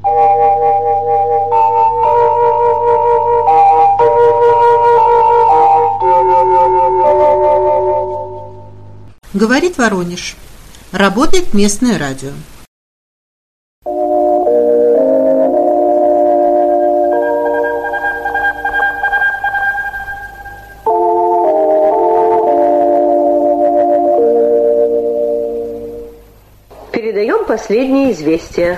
Говорит Воронеж. Работает местное радио. Передаем последние известия.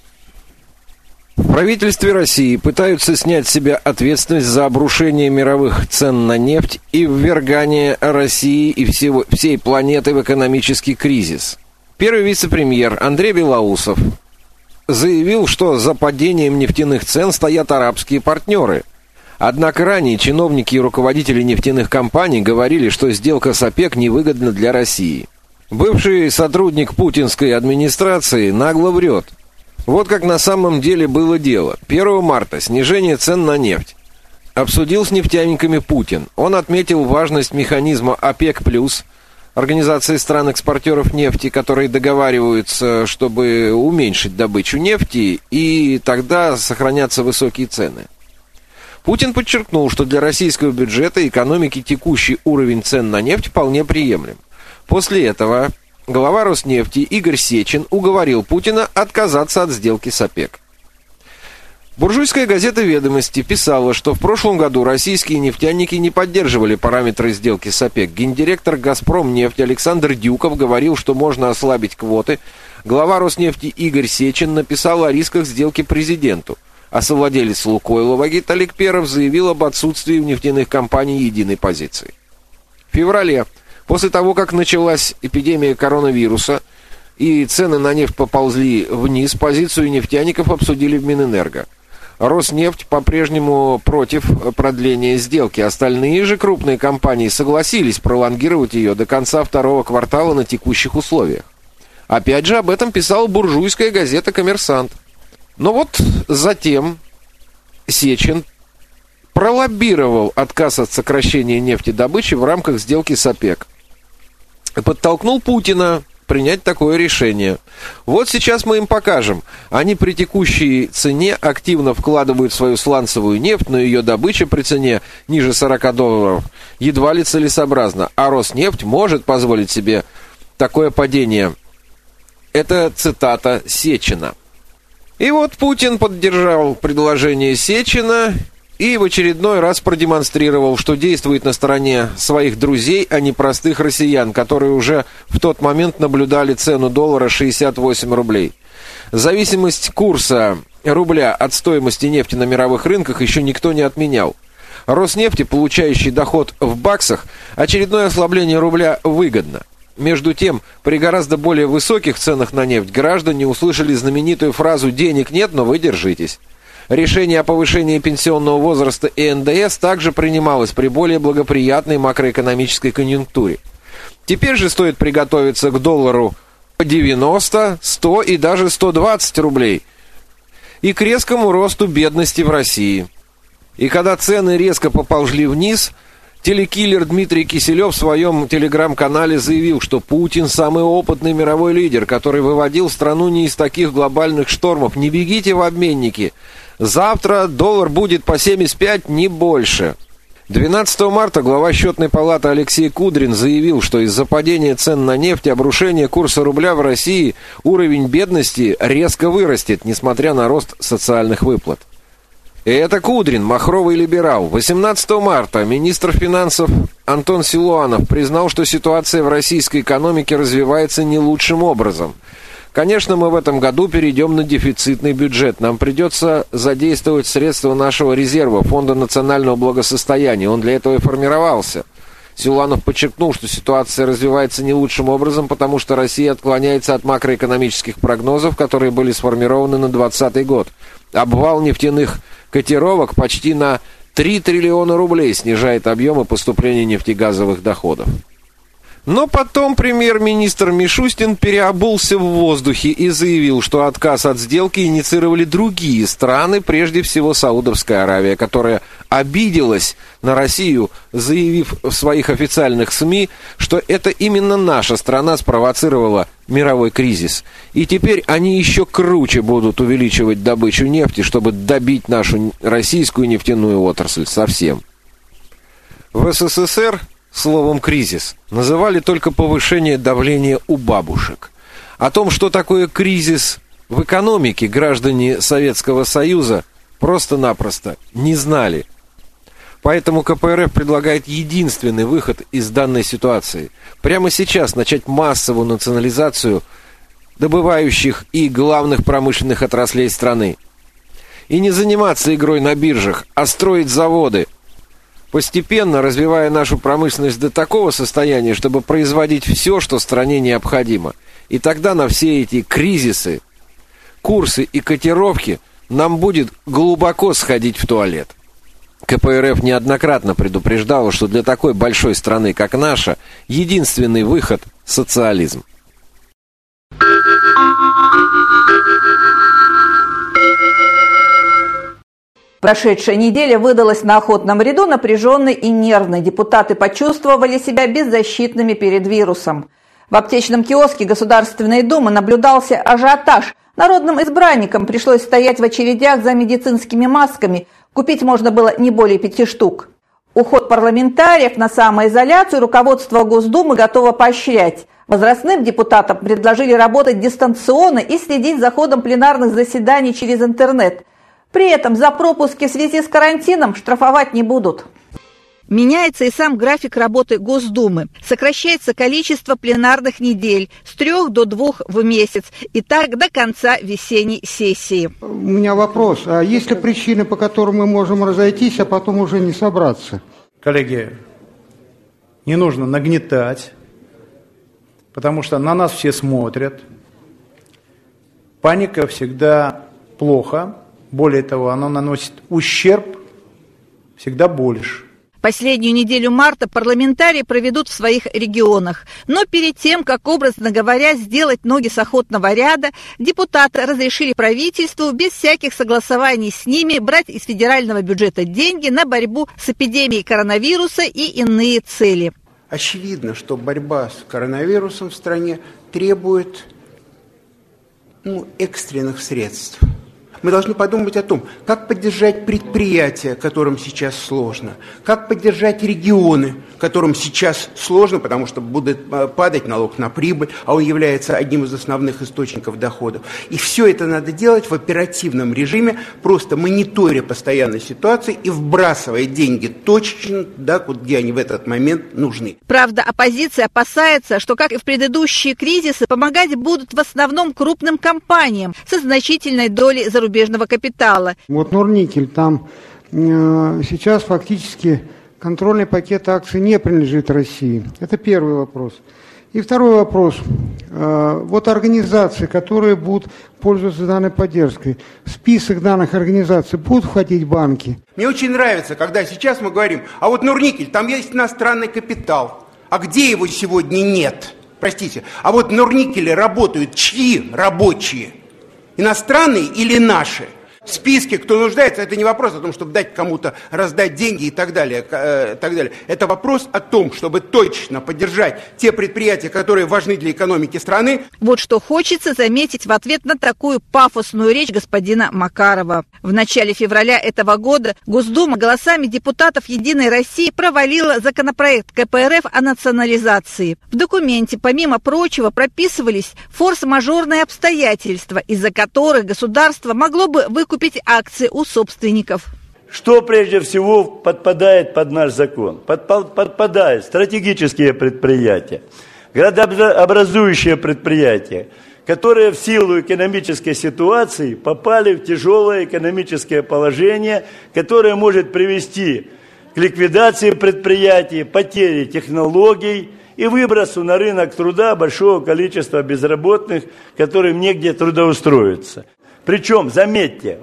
В правительстве России пытаются снять с себя ответственность за обрушение мировых цен на нефть и ввергание России и всей планеты в экономический кризис. Первый вице-премьер Андрей Белоусов заявил, что за падением нефтяных цен стоят арабские партнеры. Однако ранее чиновники и руководители нефтяных компаний говорили, что сделка с ОПЕК невыгодна для России. Бывший сотрудник путинской администрации нагло врет. Вот как на самом деле было дело. 1 марта снижение цен на нефть обсудил с нефтяниками Путин. Он отметил важность механизма ОПЕК+, организации стран-экспортеров нефти, которые договариваются, чтобы уменьшить добычу нефти, и тогда сохранятся высокие цены. Путин подчеркнул, что для российского бюджета и экономики текущий уровень цен на нефть вполне приемлем. После этого глава Роснефти Игорь Сечин уговорил Путина отказаться от сделки с ОПЕК. Буржуйская газета «Ведомости» писала, что в прошлом году российские нефтяники не поддерживали параметры сделки с ОПЕК. Гендиректор «Газпромнефть» Александр Дюков говорил, что можно ослабить квоты. Глава Роснефти Игорь Сечин написал о рисках сделки президенту. А совладелец «Лукойла» Вагит Аликперов заявил об отсутствии в нефтяных компаниях единой позиции. В феврале, после того, как началась эпидемия коронавируса и цены на нефть поползли вниз, позицию нефтяников обсудили в Минэнерго. Роснефть по-прежнему против продления сделки. Остальные же крупные компании согласились пролонгировать ее до конца второго квартала на текущих условиях. Опять же, об этом писала буржуйская газета «Коммерсант». Но вот затем Сечин пролоббировал отказ от сокращения нефтедобычи в рамках сделки с ОПЕК. Подтолкнул Путина принять такое решение. Вот сейчас мы им покажем. Они при текущей цене активно вкладывают в свою сланцевую нефть, но ее добыча при цене ниже $40 едва ли целесообразна. А Роснефть может позволить себе такое падение. Это цитата Сечина. И вот Путин поддержал предложение Сечина и в очередной раз продемонстрировал, что действует на стороне своих друзей, а не простых россиян, которые уже в тот момент наблюдали цену доллара 68 рублей. Зависимость курса рубля от стоимости нефти на мировых рынках еще никто не отменял. Роснефти, получающий доход в баксах, очередное ослабление рубля выгодно. Между тем, при гораздо более высоких ценах на нефть граждане услышали знаменитую фразу «денег нет, но вы держитесь». Решение о повышении пенсионного возраста и НДС также принималось при более благоприятной макроэкономической конъюнктуре. Теперь же стоит приготовиться к доллару 90, 100 и даже 120 рублей и к резкому росту бедности в России. И когда цены резко поползли вниз, телекиллер Дмитрий Киселев в своем телеграм-канале заявил, что Путин самый опытный мировой лидер, который выводил страну не из таких глобальных штормов. Не бегите в обменники. Завтра доллар будет по 75, не больше. 12 марта глава счетной палаты Алексей Кудрин заявил, что из-за падения цен на нефть и обрушения курса рубля в России уровень бедности резко вырастет, несмотря на рост социальных выплат. И это Кудрин, махровый либерал. 18 марта министр финансов Антон Силуанов признал, что ситуация в российской экономике развивается не лучшим образом. Конечно, мы в этом году перейдем на дефицитный бюджет. Нам придется задействовать средства нашего резерва, Фонда национального благосостояния. Он для этого и формировался. Силуанов подчеркнул, что ситуация развивается не лучшим образом, потому что Россия отклоняется от макроэкономических прогнозов, которые были сформированы на 2020 год. Обвал нефтяных котировок почти на 3 триллиона рублей снижает объемы поступления нефтегазовых доходов. Но потом премьер-министр Мишустин переобулся в воздухе и заявил, что отказ от сделки инициировали другие страны, прежде всего Саудовская Аравия, которая обиделась на Россию, заявив в своих официальных СМИ, что это именно наша страна спровоцировала мировой кризис. И теперь они еще круче будут увеличивать добычу нефти, чтобы добить нашу российскую нефтяную отрасль совсем. В СССР словом «кризис» называли только повышение давления у бабушек. О том, что такое кризис в экономике, граждане Советского Союза просто-напросто не знали. Поэтому КПРФ предлагает единственный выход из данной ситуации. Прямо сейчас начать массовую национализацию добывающих и главных промышленных отраслей страны. И не заниматься игрой на биржах, а строить заводы, постепенно развивая нашу промышленность до такого состояния, чтобы производить все, что стране необходимо. И тогда на все эти кризисы, курсы и котировки нам будет глубоко сходить в туалет. КПРФ неоднократно предупреждала, что для такой большой страны, как наша, единственный выход – социализм. Прошедшая неделя выдалась на охотном ряду напряженной и нервной. Депутаты почувствовали себя беззащитными перед вирусом. В аптечном киоске Государственной Думы наблюдался ажиотаж. Народным избранникам пришлось стоять в очередях за медицинскими масками. Купить можно было не более 5 штук. Уход парламентариев на самоизоляцию руководство Госдумы готово поощрять. Возрастным депутатам предложили работать дистанционно и следить за ходом пленарных заседаний через интернет. При этом за пропуски в связи с карантином штрафовать не будут. Меняется и сам график работы Госдумы. Сокращается количество пленарных недель с 3 до 2 в месяц. И так до конца весенней сессии. У меня вопрос. А есть ли причины, по которым мы можем разойтись, а потом уже не собраться? Коллеги, не нужно нагнетать, потому что на нас все смотрят. Паника всегда плохо. Более того, она наносит ущерб всегда больше. Последнюю неделю марта парламентарии проведут в своих регионах. Но перед тем, как, образно говоря, сделать ноги с охотного ряда, депутаты разрешили правительству без всяких согласований с ними брать из федерального бюджета деньги на борьбу с эпидемией коронавируса и иные цели. Очевидно, что борьба с коронавирусом в стране требует экстренных средств. Мы должны подумать о том, как поддержать предприятия, которым сейчас сложно, как поддержать регионы, которым сейчас сложно, потому что будет падать налог на прибыль, а он является одним из основных источников доходов. И все это надо делать в оперативном режиме, просто мониторя постоянной ситуации и вбрасывая деньги точечно туда, где они в этот момент нужны. Правда, оппозиция опасается, что, как и в предыдущие кризисы, помогать будут в основном крупным компаниям со значительной долей зарубежного капитала. Вот Норникель, там сейчас фактически контрольный пакет акций не принадлежит России. Это первый вопрос. И второй вопрос. Вот организации, которые будут пользоваться данной поддержкой, в список данных организаций будут входить банки? Мне очень нравится, когда сейчас мы говорим, а вот Норникель, там есть иностранный капитал. А где его сегодня нет? Простите. А вот в Норникеле работают чьи рабочие? Иностранные или наши? В списке, кто нуждается, это не вопрос о том, чтобы дать кому-то, раздать деньги и так далее, так далее. Это вопрос о том, чтобы точно поддержать те предприятия, которые важны для экономики страны. Вот что хочется заметить в ответ на такую пафосную речь господина Макарова. В начале февраля этого года Госдума голосами депутатов «Единой России» провалила законопроект КПРФ о национализации. В документе, помимо прочего, прописывались форс-мажорные обстоятельства, из-за которых государство могло бы выкупить акции у собственников. Что прежде всего подпадает под наш закон? Подпадают стратегические предприятия, градообразующие предприятия, которые в силу экономической ситуации попали в тяжелое экономическое положение, которое может привести к ликвидации предприятий, потере технологий и выбросу на рынок труда большого количества безработных, которым негде трудоустроиться. Причем, заметьте,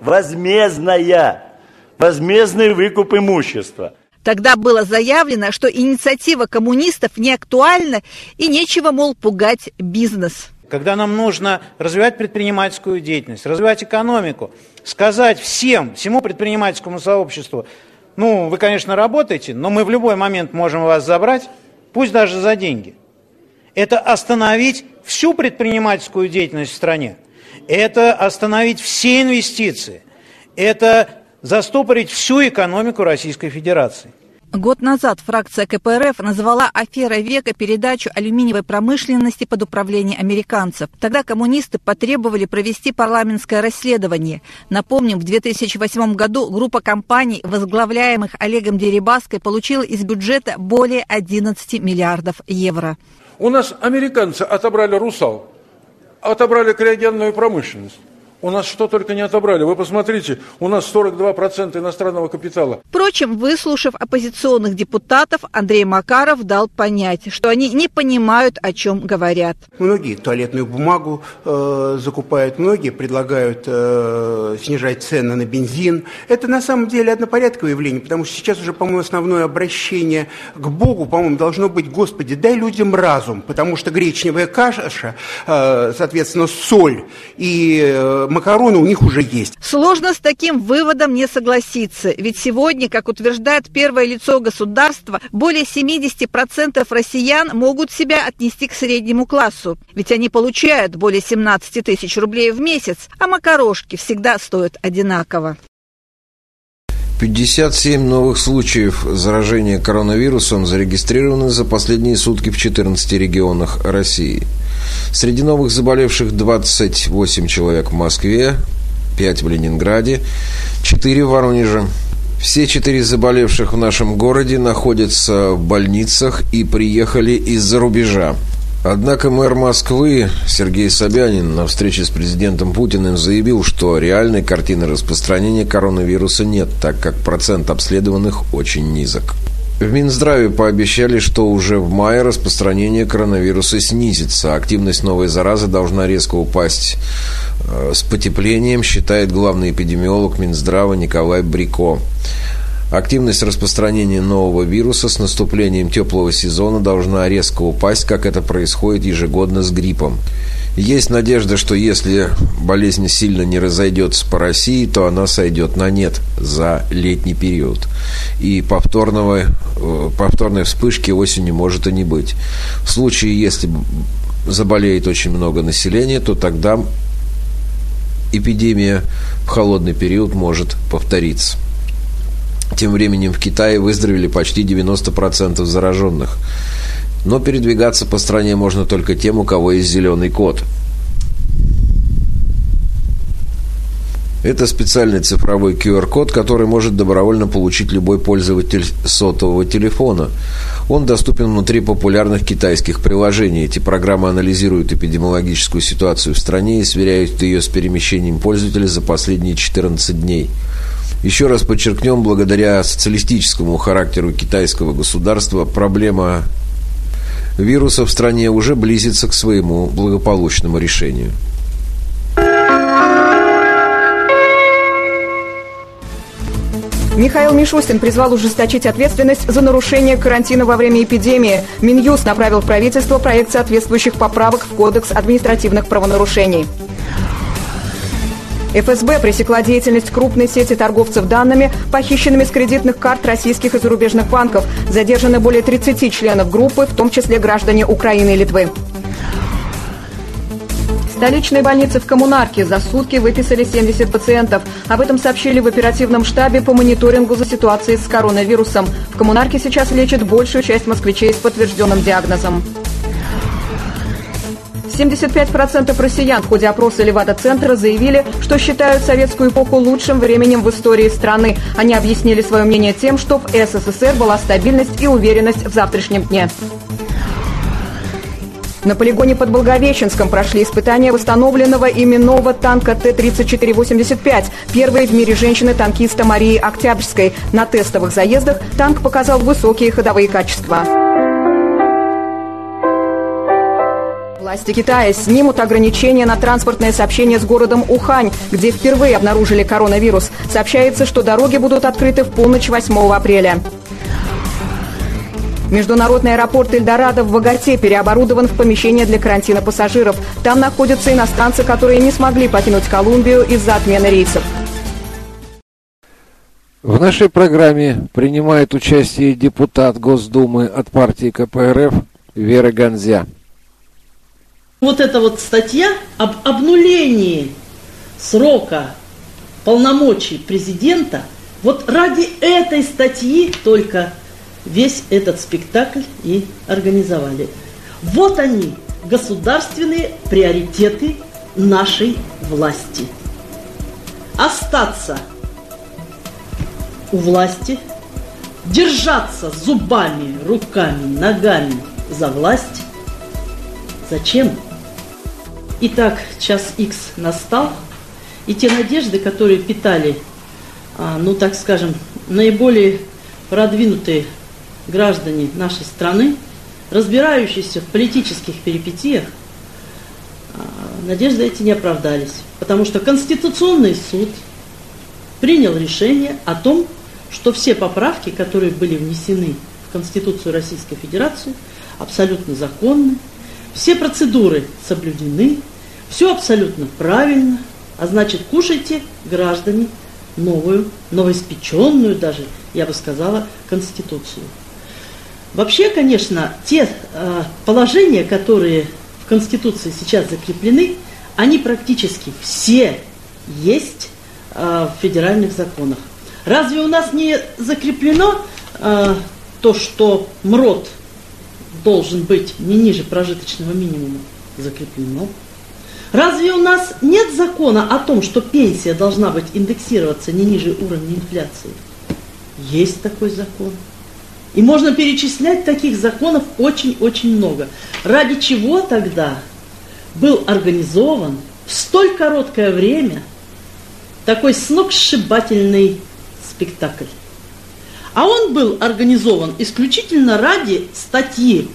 возмездный выкуп имущества. Тогда было заявлено, что инициатива коммунистов не актуальна и нечего, мол, пугать бизнес. Когда нам нужно развивать предпринимательскую деятельность, развивать экономику, сказать всему предпринимательскому сообществу, ну, вы, конечно, работаете, но мы в любой момент можем вас забрать, пусть даже за деньги. Это остановить всю предпринимательскую деятельность в стране. Это остановить все инвестиции. Это застопорить всю экономику Российской Федерации. Год назад фракция КПРФ назвала аферой века передачу алюминиевой промышленности под управление американцев. Тогда коммунисты потребовали провести парламентское расследование. Напомним, в 2008 году группа компаний, возглавляемых Олегом Дерибаской, получила из бюджета более 11 миллиардов евро. У нас американцы отобрали «Русал», отобрали криогенную промышленность. У нас что только не отобрали. Вы посмотрите, у нас 42% иностранного капитала. Впрочем, выслушав оппозиционных депутатов, Андрей Макаров дал понять, что они не понимают, о чем говорят. Многие туалетную бумагу закупают, многие предлагают снижать цены на бензин. Это на самом деле однопорядковое явление, потому что сейчас уже, по-моему, основное обращение к Богу, по-моему, должно быть: Господи, дай людям разум, потому что гречневая каша, соответственно, соль и макароны у них уже есть. Сложно с таким выводом не согласиться, ведь сегодня, как утверждает первое лицо государства, более 70% россиян могут себя отнести к среднему классу, ведь они получают более 17 тысяч рублей в месяц, а макарошки всегда стоят одинаково. 57 новых случаев заражения коронавирусом зарегистрированы за последние сутки в 14 регионах России. Среди новых заболевших 28 человек в Москве, 5 в Ленинграде, 4 в Воронеже. Все 4 заболевших в нашем городе находятся в больницах и приехали из-за рубежа. Однако мэр Москвы Сергей Собянин на встрече с президентом Путиным заявил, что реальной картины распространения коронавируса нет, так как процент обследованных очень низок. В Минздраве пообещали, что уже в мае распространение коронавируса снизится. Активность новой заразы должна резко упасть с потеплением, считает главный эпидемиолог Минздрава Николай Брико. Активность распространения нового вируса с наступлением теплого сезона должна резко упасть, как это происходит ежегодно с гриппом. Есть надежда, что если болезнь сильно не разойдется по России, то она сойдет на нет за летний период. И повторной вспышки осенью может и не быть. В случае, если заболеет очень много населения, то тогда эпидемия в холодный период может повториться. Тем временем в Китае выздоровели почти 90% зараженных. Но передвигаться по стране можно только тем, у кого есть зеленый код. Это специальный цифровой QR-код, который может добровольно получить любой пользователь сотового телефона. Он доступен внутри популярных китайских приложений. Эти программы анализируют эпидемиологическую ситуацию в стране и сверяют ее с перемещением пользователя за последние 14 дней. Еще раз подчеркнем, благодаря социалистическому характеру китайского государства проблема вируса в стране уже близится к своему благополучному решению. Михаил Мишустин призвал ужесточить ответственность за нарушение карантина во время эпидемии. Минюст направил в правительство проект соответствующих поправок в Кодекс административных правонарушений. ФСБ пресекла деятельность крупной сети торговцев данными, похищенными с кредитных карт российских и зарубежных банков. Задержаны более 30 членов группы, в том числе граждане Украины и Литвы. В столичной больнице в Коммунарке за сутки выписали 70 пациентов. Об этом сообщили в оперативном штабе по мониторингу за ситуацией с коронавирусом. В Коммунарке сейчас лечат большую часть москвичей с подтвержденным диагнозом. 75% россиян в ходе опроса Левада-центра заявили, что считают советскую эпоху лучшим временем в истории страны. Они объяснили свое мнение тем, что в СССР была стабильность и уверенность в завтрашнем дне. На полигоне под Благовещенском прошли испытания восстановленного ими нового танка Т-34-85. Первой в мире женщины-танкиста Марии Октябрьской. На тестовых заездах танк показал высокие ходовые качества. Власти Китая снимут ограничения на транспортное сообщение с городом Ухань, где впервые обнаружили коронавирус. Сообщается, что дороги будут открыты в полночь 8 апреля. Международный аэропорт Эльдорадо в Боготе переоборудован в помещение для карантина пассажиров. Там находятся иностранцы, которые не смогли покинуть Колумбию из-за отмены рейсов. В нашей программе принимает участие депутат Госдумы от партии КПРФ Вера Ганзя. Вот эта вот статья об обнулении срока полномочий президента, вот ради этой статьи только весь этот спектакль и организовали. Вот они, государственные приоритеты нашей власти. Остаться у власти, держаться зубами, руками, ногами за власть. Зачем? Итак, час Х настал, и те надежды, которые питали, ну так скажем, наиболее продвинутые граждане нашей страны, разбирающиеся в политических перипетиях, надежды эти не оправдались, потому что Конституционный суд принял решение о том, что все поправки, которые были внесены в Конституцию Российской Федерации, абсолютно законны, все процедуры соблюдены, все абсолютно правильно, а значит, кушайте, граждане, новую, новоиспеченную даже, я бы сказала, Конституцию. Вообще, конечно, те положения, которые в Конституции сейчас закреплены, они практически все есть в федеральных законах. Разве у нас не закреплено то, что МРОТ должен быть не ниже прожиточного минимума? Закреплено. Разве у нас нет закона о том, что пенсия должна быть индексироваться не ниже уровня инфляции? Есть такой закон. И можно перечислять таких законов очень-очень много. Ради чего тогда был организован в столь короткое время такой сногсшибательный спектакль? А он был организован исключительно ради статьи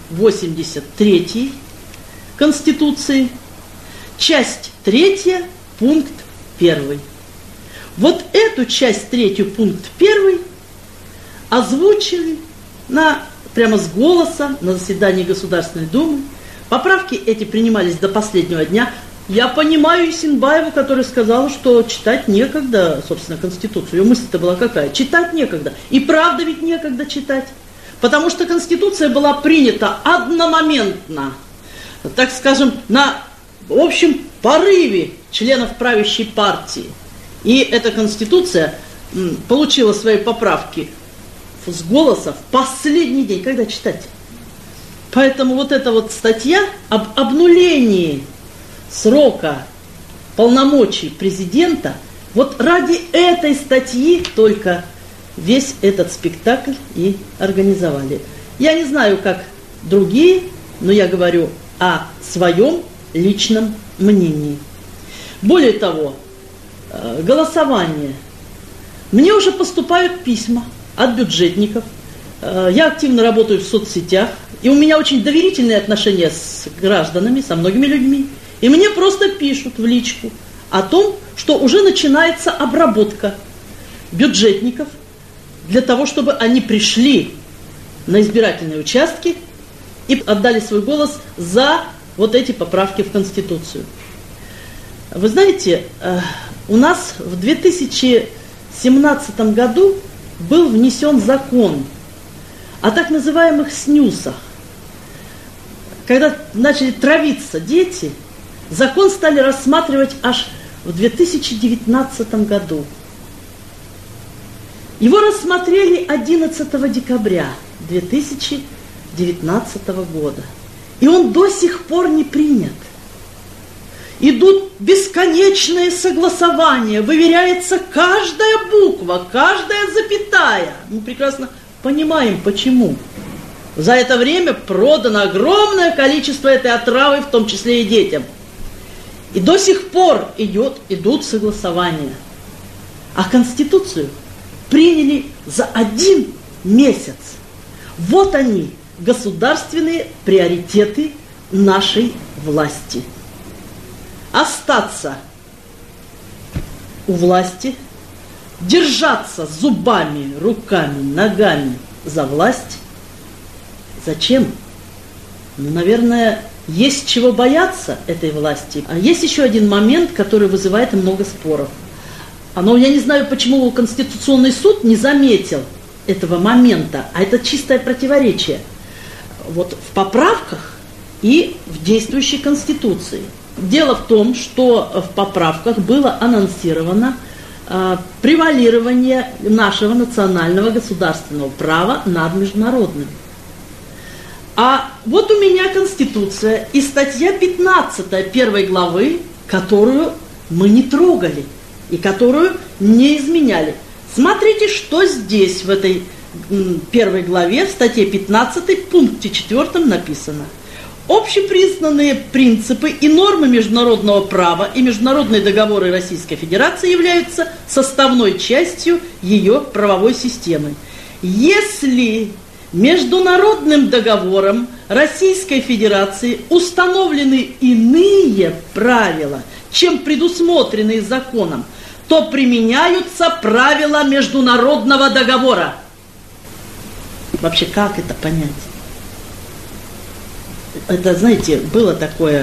83 Конституции, часть 3, пункт 1. Вот эту часть 3, пункт 1 озвучили прямо с голоса на заседании Государственной Думы. Поправки эти принимались до последнего дня. Я понимаю Исенбаеву, которая сказала, что читать некогда, собственно, Конституцию. Ее мысль-то была какая? Читать некогда. И правда ведь некогда читать. Потому что Конституция была принята одномоментно, так скажем, на общем порыве членов правящей партии. И эта Конституция получила свои поправки с голоса в последний день. Когда читать? Поэтому вот эта вот статья об обнулении срока полномочий президента, вот ради этой статьи только весь этот спектакль и организовали. Я не знаю, как другие, но я говорю о своем личном мнении. Более того, голосование. Мне уже поступают письма от бюджетников. Я активно работаю в соцсетях, и у меня очень доверительные отношения с гражданами, со многими людьми. И мне просто пишут в личку о том, что уже начинается обработка бюджетников для того, чтобы они пришли на избирательные участки и отдали свой голос за вот эти поправки в Конституцию. Вы знаете, у нас в 2017 году был внесен закон о так называемых снюсах. Когда начали травиться дети, закон стали рассматривать аж в 2019 году. Его рассмотрели 11 декабря 2019 года. И он до сих пор не принят. Идут бесконечные согласования, выверяется каждая буква, каждая запятая. Мы прекрасно понимаем, почему. За это время продано огромное количество этой отравы, в том числе и детям. И до сих пор идут согласования. А Конституцию приняли за 1 месяц. Вот они, государственные приоритеты нашей власти. Остаться у власти, держаться зубами, руками, ногами за власть. Зачем? Ну, наверное, есть чего бояться этой власти. А есть еще один момент, который вызывает много споров. Но я не знаю, почему Конституционный суд не заметил этого момента, а это чистое противоречие вот в поправках и в действующей Конституции. Дело в том, что в поправках было анонсировано превалирование нашего национального государственного права над международным. А вот у меня Конституция и статья 15 первой главы, которую мы не трогали и которую не изменяли. Смотрите, что здесь в этой первой главе, в статье 15, в пункте 4 написано. Общепризнанные принципы и нормы международного права и международные договоры Российской Федерации являются составной частью ее правовой системы. Если международным договором Российской Федерации установлены иные правила, чем предусмотренные законом, то применяются правила международного договора. Вообще, как это понять? Это, знаете, было такое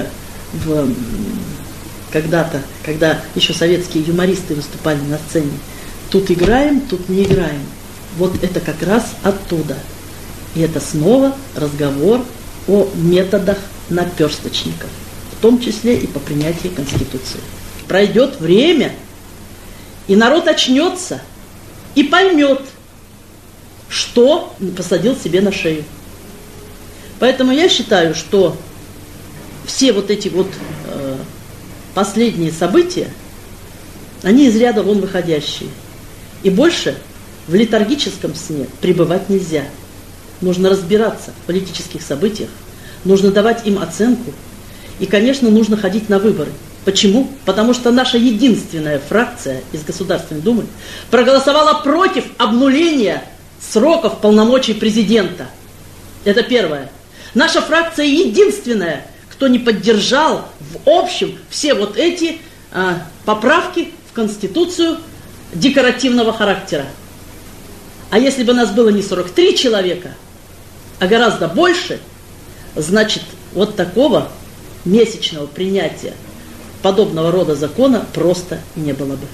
когда-то, когда еще советские юмористы выступали на сцене. Тут играем, тут не играем. Вот это как раз оттуда. И это снова разговор о методах наперсточников, в том числе и по принятии Конституции. Пройдет время, и народ очнется и поймет, что посадил себе на шею. Поэтому я считаю, что все вот эти вот последние события, они из ряда вон выходящие. И больше в летаргическом сне пребывать нельзя. Нужно разбираться в политических событиях, нужно давать им оценку. И, конечно, нужно ходить на выборы. Почему? Потому что наша единственная фракция из Государственной Думы проголосовала против обнуления сроков полномочий президента. Это первое. Наша фракция единственная, кто не поддержал в общем все вот эти поправки в Конституцию декоративного характера. А если бы нас было не 43 человека, а гораздо больше, значит, вот такого месячного принятия подобного рода закона просто не было бы.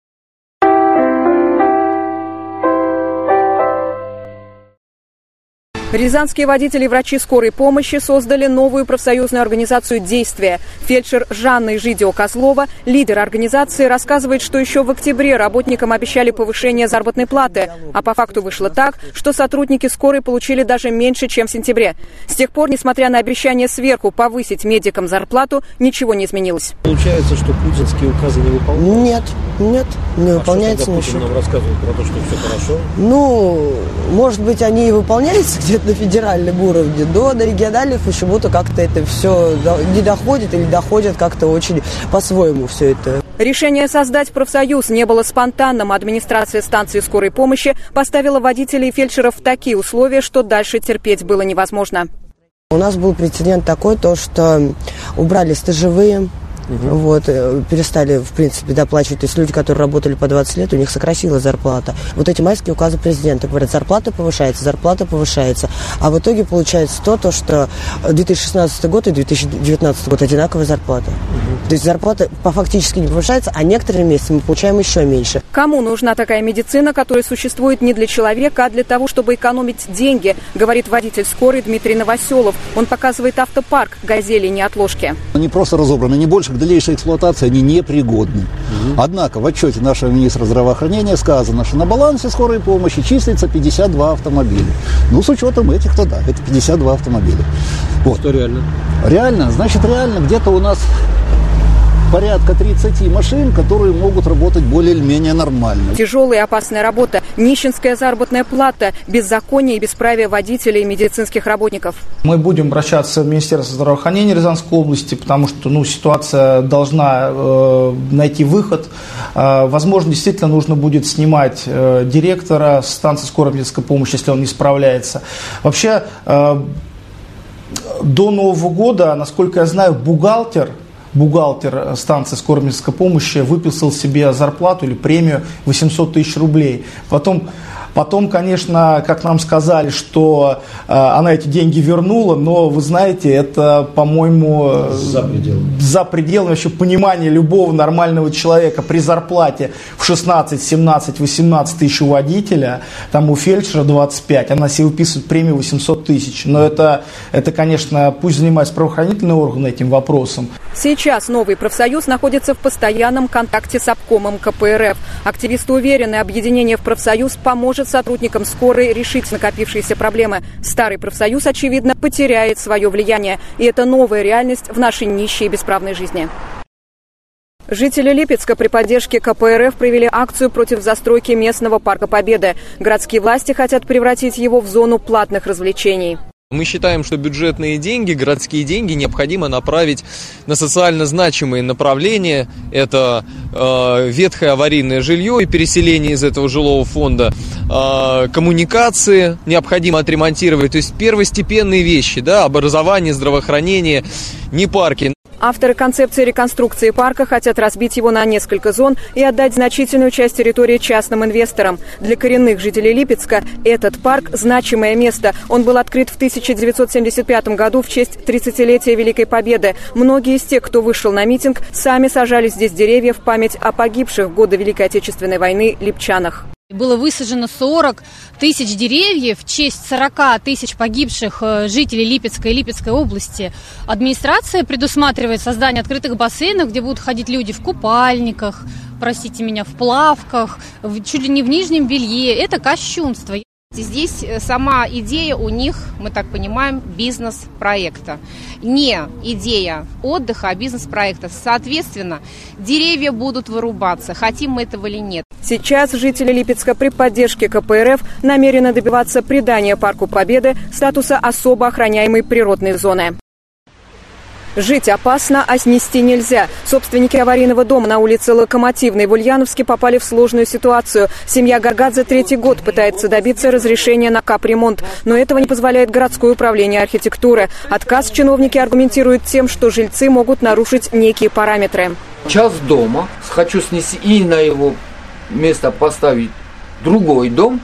Рязанские водители и врачи скорой помощи создали новую профсоюзную организацию «Действие». Фельдшер Жанна Жидио-Козлова, лидер организации, рассказывает, что еще в октябре работникам обещали повышение заработной платы, а по факту вышло так, что сотрудники скорой получили даже меньше, чем в сентябре. С тех пор, несмотря на обещание сверху повысить медикам зарплату, ничего не изменилось. Получается, что путинские указы не выполняются? Нет, не выполняется ничего. Путин нам рассказывает про то, что все хорошо? Ну, может быть, они и выполняются где-то на федеральном уровне, но на региональных почему-то как-то это все не доходит или доходит как-то очень по-своему все это. Решение создать профсоюз не было спонтанным. Администрация станции скорой помощи поставила водителей и фельдшеров в такие условия, что дальше терпеть было невозможно. У нас был прецедент такой, то, что убрали стажевые. Вот, перестали, в принципе, доплачивать. То есть люди, которые работали по 20 лет, у них сократилась зарплата. Вот эти майские указы президента говорят, зарплата повышается. А в итоге получается то, что 2016 год и 2019 год одинаковая зарплата. То есть зарплата фактически не повышается, а некоторые месяцы мы получаем еще меньше. Кому нужна такая медицина, которая существует не для человека, а для того, чтобы экономить деньги, говорит водитель скорой Дмитрий Новоселов. Он показывает автопарк «Газели неотложки». Они просто разобраны, не больше к дальнейшей эксплуатации они непригодны. Однако в отчете нашего министра здравоохранения сказано, что на балансе скорой помощи числится 52 автомобиля. Ну, с учетом этих-то да, это 52 автомобиля. Вот. Что реально? Реально, значит, реально где-то у нас порядка 30 машин, которые могут работать более или менее нормально. Тяжелая и опасная работа, нищенская заработная плата, беззаконие и бесправие водителей и медицинских работников. Мы будем обращаться в Министерство здравоохранения Рязанской области, потому что ситуация должна найти выход. Возможно, действительно нужно будет снимать директора станции скорой медицинской помощи, если он не справляется. Вообще, до Нового года, насколько я знаю, бухгалтер бухгалтер станции скорой медицинской помощи выписал себе зарплату или премию 800 тысяч рублей. Потом, конечно, как нам сказали, что она эти деньги вернула, но, вы знаете, это, по-моему, за пределами вообще понимания любого нормального человека. При зарплате в 16, 17, 18 тысяч у водителя, там у фельдшера 25, она себе выписывает премию 800 тысяч. Но это, конечно, пусть занимаются правоохранительные органы этим вопросом. Сейчас новый профсоюз находится в постоянном контакте с обкомом КПРФ. Активисты уверены, объединение в профсоюз поможет сотрудникам скорой решить накопившиеся проблемы. Старый профсоюз, очевидно, потеряет свое влияние. И это новая реальность в нашей нищей и бесправной жизни. Жители Липецка при поддержке КПРФ провели акцию против застройки местного парка Победы. Городские власти хотят превратить его в зону платных развлечений. Мы считаем, что бюджетные деньги, городские деньги необходимо направить на социально значимые направления. Это ветхое аварийное жилье и переселение из этого жилого фонда, коммуникации необходимо отремонтировать. То есть первостепенные вещи, да, образование, здравоохранение, не парки. Авторы концепции реконструкции парка хотят разбить его на несколько зон и отдать значительную часть территории частным инвесторам. Для коренных жителей Липецка этот парк – значимое место. Он был открыт в 1975 году в честь 30-летия Великой Победы. Многие из тех, кто вышел на митинг, сами сажали здесь деревья в память о погибших в годы Великой Отечественной войны липчанах. Было высажено 40 тысяч деревьев в честь 40 тысяч погибших жителей Липецкой и Липецкой области. Администрация предусматривает создание открытых бассейнов, где будут ходить люди в купальниках, простите меня, в плавках, чуть ли не в нижнем белье. Это кощунство. Здесь сама идея у них, мы так понимаем, бизнес-проекта. Не идея отдыха, а бизнес-проекта. Соответственно, деревья будут вырубаться, хотим мы этого или нет. Сейчас жители Липецка при поддержке КПРФ намерены добиваться придания парку Победы статуса особо охраняемой природной зоны. Жить опасно, а снести нельзя. Собственники аварийного дома на улице Локомотивной в Ульяновске попали в сложную ситуацию. Семья Гаргадзе третий год пытается добиться разрешения на капремонт, но этого не позволяет городское управление архитектуры. Отказ чиновники аргументируют тем, что жильцы могут нарушить некие параметры. Часть дома хочу снести и на его место поставить другой дом.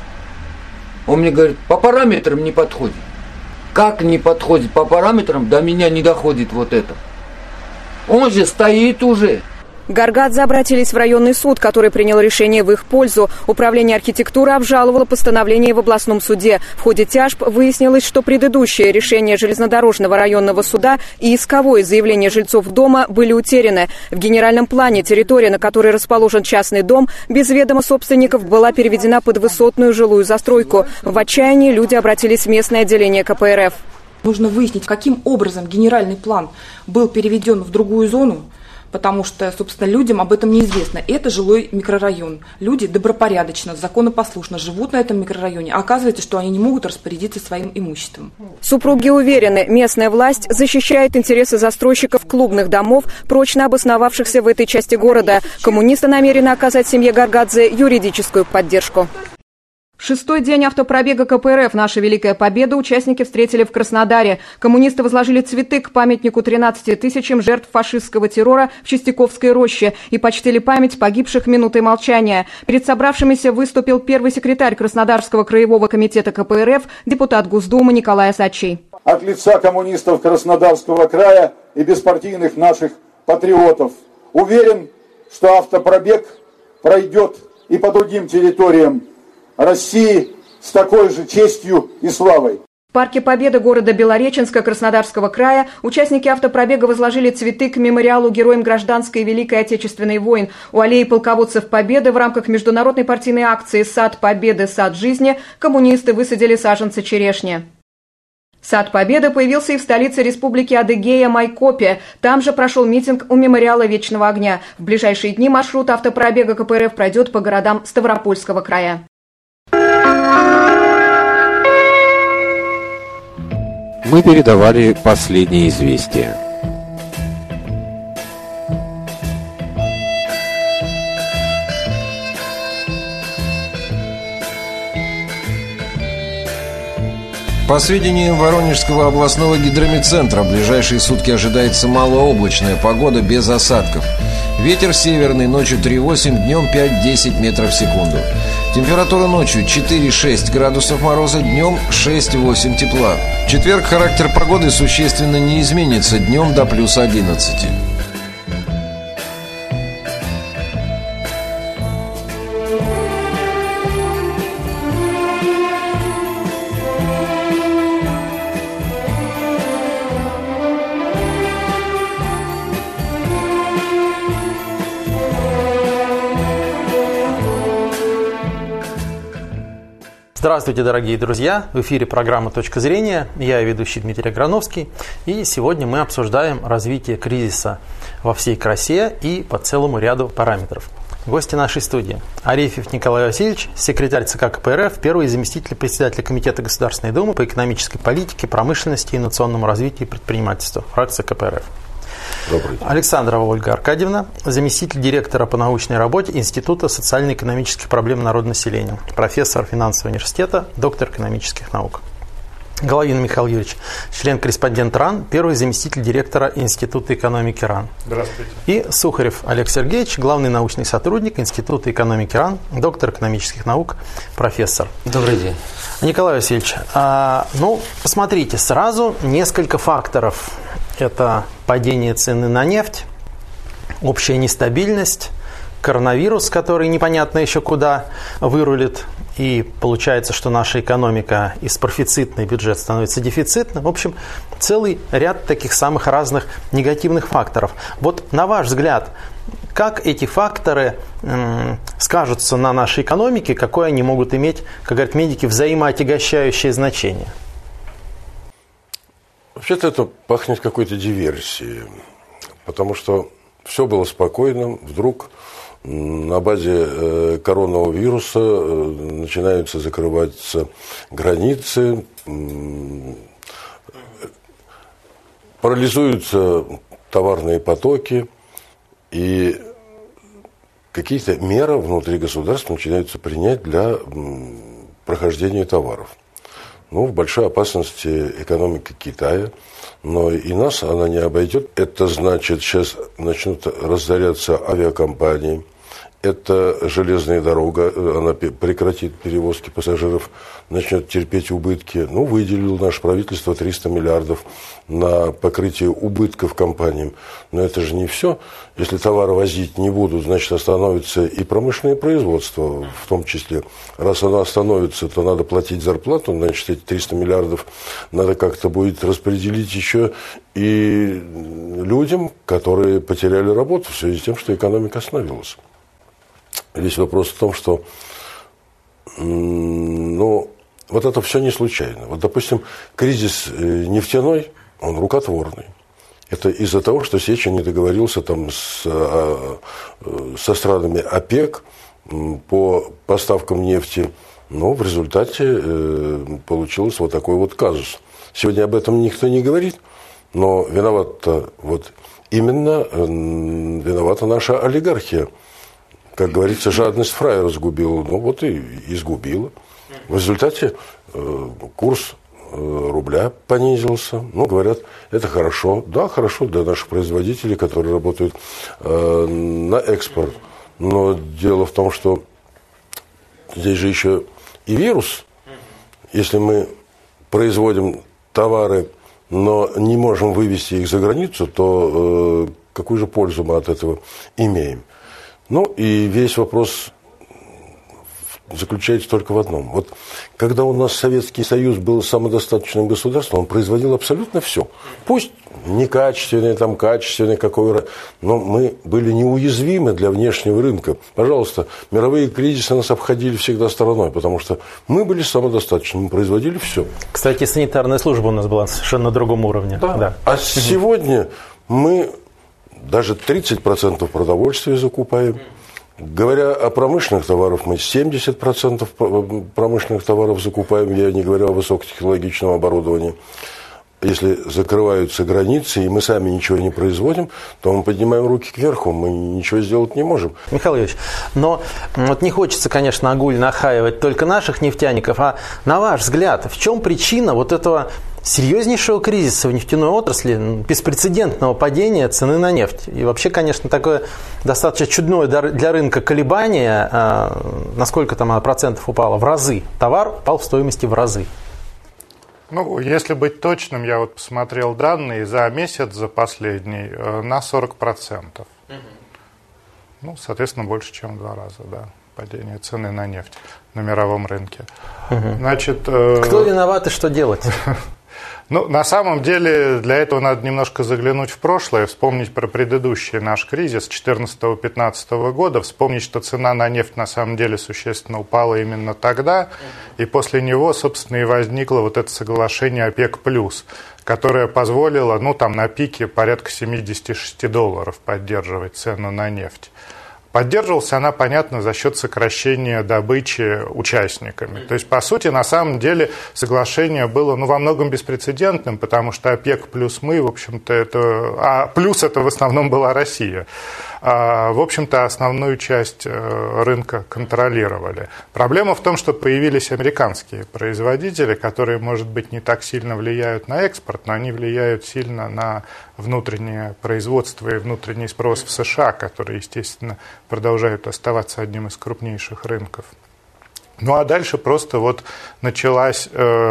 Он мне говорит, по параметрам не подходит. Как не подходит по параметрам, до меня не доходит вот это. Он же стоит уже. Гаргадзе обратились в районный суд, который принял решение в их пользу. Управление архитектуры обжаловало постановление в областном суде. В ходе тяжб выяснилось, что предыдущее решение железнодорожного районного суда и исковое заявление жильцов дома были утеряны. В генеральном плане территория, на которой расположен частный дом, без ведома собственников была переведена под высотную жилую застройку. В отчаянии люди обратились в местное отделение КПРФ. Нужно выяснить, каким образом генеральный план был переведен в другую зону, потому что, собственно, людям об этом неизвестно. Это жилой микрорайон. Люди добропорядочно, законопослушно живут на этом микрорайоне, а оказывается, что они не могут распорядиться своим имуществом. Супруги уверены, местная власть защищает интересы застройщиков клубных домов, прочно обосновавшихся в этой части города. Коммунисты намерены оказать семье Гаргадзе юридическую поддержку. Шестой день автопробега КПРФ «Наша Великая Победа» участники встретили в Краснодаре. Коммунисты возложили цветы к памятнику 13 тысячам жертв фашистского террора в Чистяковской роще и почтили память погибших минутой молчания. Перед собравшимися выступил первый секретарь Краснодарского краевого комитета КПРФ, депутат Госдумы Николай Осадчий. От лица коммунистов Краснодарского края и беспартийных наших патриотов уверен, что автопробег пройдет и по другим территориям России с такой же честью и славой. В парке Победы города Белореченска Краснодарского края участники автопробега возложили цветы к мемориалу героям Гражданской и Великой Отечественной войн. У аллеи полководцев Победы в рамках международной партийной акции «Сад Победы. Сад жизни» коммунисты высадили саженцы черешни. Сад Победы появился и в столице республики Адыгея Майкопе. Там же прошел митинг у мемориала Вечного огня. В ближайшие дни маршрут автопробега КПРФ пройдет по городам Ставропольского края. Мы передавали последние известия. По сведениям Воронежского областного гидрометцентра, в ближайшие сутки ожидается малооблачная погода без осадков. Ветер северный, ночью 3,8, днем 5-10 метров в секунду. Температура ночью 4-6 градусов мороза, днем 6-8 тепла. В четверг характер погоды существенно не изменится, днем до плюс 11. Здравствуйте, дорогие друзья! В эфире программа «Точка зрения». Я ведущий Дмитрий Аграновский. И сегодня мы обсуждаем развитие кризиса во всей красе и по целому ряду параметров. Гости нашей студии: Арефьев Николай Васильевич, секретарь ЦК КПРФ, первый заместитель председателя Комитета Государственной Думы по экономической политике, промышленности, инновационному развитию и предпринимательству, фракция КПРФ. Добрый день. Александрова Ольга Аркадьевна, заместитель директора по научной работе Института социально-экономических проблем народонаселения, профессор финансового университета, доктор экономических наук. Головин Михаил Юрьевич, член-корреспондент РАН, первый заместитель директора Института экономики РАН. Здравствуйте. И Сухарев Олег Сергеевич, главный научный сотрудник Института экономики РАН, доктор экономических наук, профессор. Добрый день. Николай Васильевич, посмотрите, сразу несколько факторов. Это падение цены на нефть, общая нестабильность, коронавирус, который непонятно еще куда вырулит, и получается, что наша экономика из профицитной бюджет становится дефицитным. В общем, целый ряд таких самых разных негативных факторов. Вот на ваш взгляд, как эти факторы скажутся на нашей экономике, какое они могут иметь, как говорят медики, взаимоотягощающее значение? Вообще-то это пахнет какой-то диверсией, потому что все было спокойно, вдруг на базе коронавирусного вируса начинаются закрываться границы, парализуются товарные потоки, и какие-то меры внутри государства начинаются принять для прохождения товаров. В большой опасности экономика Китая, но и нас она не обойдет. Это значит, сейчас начнут разоряться авиакомпании, это железная дорога, она прекратит перевозки пассажиров, начнет терпеть убытки. Выделило наше правительство 300 миллиардов на покрытие убытков компаниям. Но это же не все. Если товары возить не будут, значит, остановится и промышленное производство, в том числе. Раз оно остановится, то надо платить зарплату, значит, эти 300 миллиардов надо как-то будет распределить еще и людям, которые потеряли работу в связи с тем, что экономика остановилась. Весь вопрос в том, что вот это все не случайно. Вот, допустим, кризис нефтяной, он рукотворный. Это из-за того, что Сечин не договорился там со странами ОПЕК по поставкам нефти. Но в результате получился вот такой вот казус. Сегодня об этом никто не говорит, но виновата виновата наша олигархия. Как говорится, жадность фраера сгубила, и сгубила. В результате курс рубля понизился. Говорят, это хорошо. Да, хорошо для наших производителей, которые работают на экспорт. Но дело в том, что здесь же еще и вирус. Если мы производим товары, но не можем вывести их за границу, то какую же пользу мы от этого имеем? И весь вопрос заключается только в одном. Вот когда у нас Советский Союз был самодостаточным государством, он производил абсолютно все. Пусть некачественное, качественное, но мы были неуязвимы для внешнего рынка. Пожалуйста, мировые кризисы нас обходили всегда стороной, потому что мы были самодостаточными, мы производили все. Кстати, санитарная служба у нас была совершенно на другом уровне. Да. А сегодня мы даже 30% продовольствия закупаем. Говоря о промышленных товарах, мы 70% промышленных товаров закупаем, я не говорю о высокотехнологичном оборудовании. если закрываются границы, и мы сами ничего не производим, то мы поднимаем руки кверху, мы ничего сделать не можем. Михаил Юрьевич, но вот не хочется, конечно, огульно охаивать только наших нефтяников, а на ваш взгляд, в чем причина вот этого серьезнейшего кризиса в нефтяной отрасли, беспрецедентного падения цены на нефть? И вообще, конечно, такое достаточно чудное для рынка колебание, насколько там процентов упало, в разы. Товар упал в стоимости в разы. Ну, если быть точным, я вот посмотрел данные за месяц, за последний, на 40%. Ну, соответственно, больше, чем в 2 раза, да, падение цены на нефть на мировом рынке. Значит, кто виноват и что делать? Ну, на самом деле, для этого надо немножко заглянуть в прошлое, вспомнить про предыдущий наш кризис 2014-2015 года, вспомнить, что цена на нефть на самом деле существенно упала именно тогда, и после него, собственно, и возникло вот это соглашение ОПЕК+, которое позволило, ну, там на пике порядка $76 поддерживать цену на нефть. Поддерживалась она, понятно, за счет сокращения добычи участниками. То есть, по сути, на самом деле соглашение было, ну, во многом беспрецедентным, потому что ОПЕК плюс мы, в общем-то, это... А плюс это в основном была Россия. В общем-то, основную часть рынка контролировали. Проблема в том, что появились американские производители, которые, может быть, не так сильно влияют на экспорт, но они влияют сильно на внутреннее производство и внутренний спрос в США, которые, естественно, продолжают оставаться одним из крупнейших рынков. Ну а дальше просто вот началась,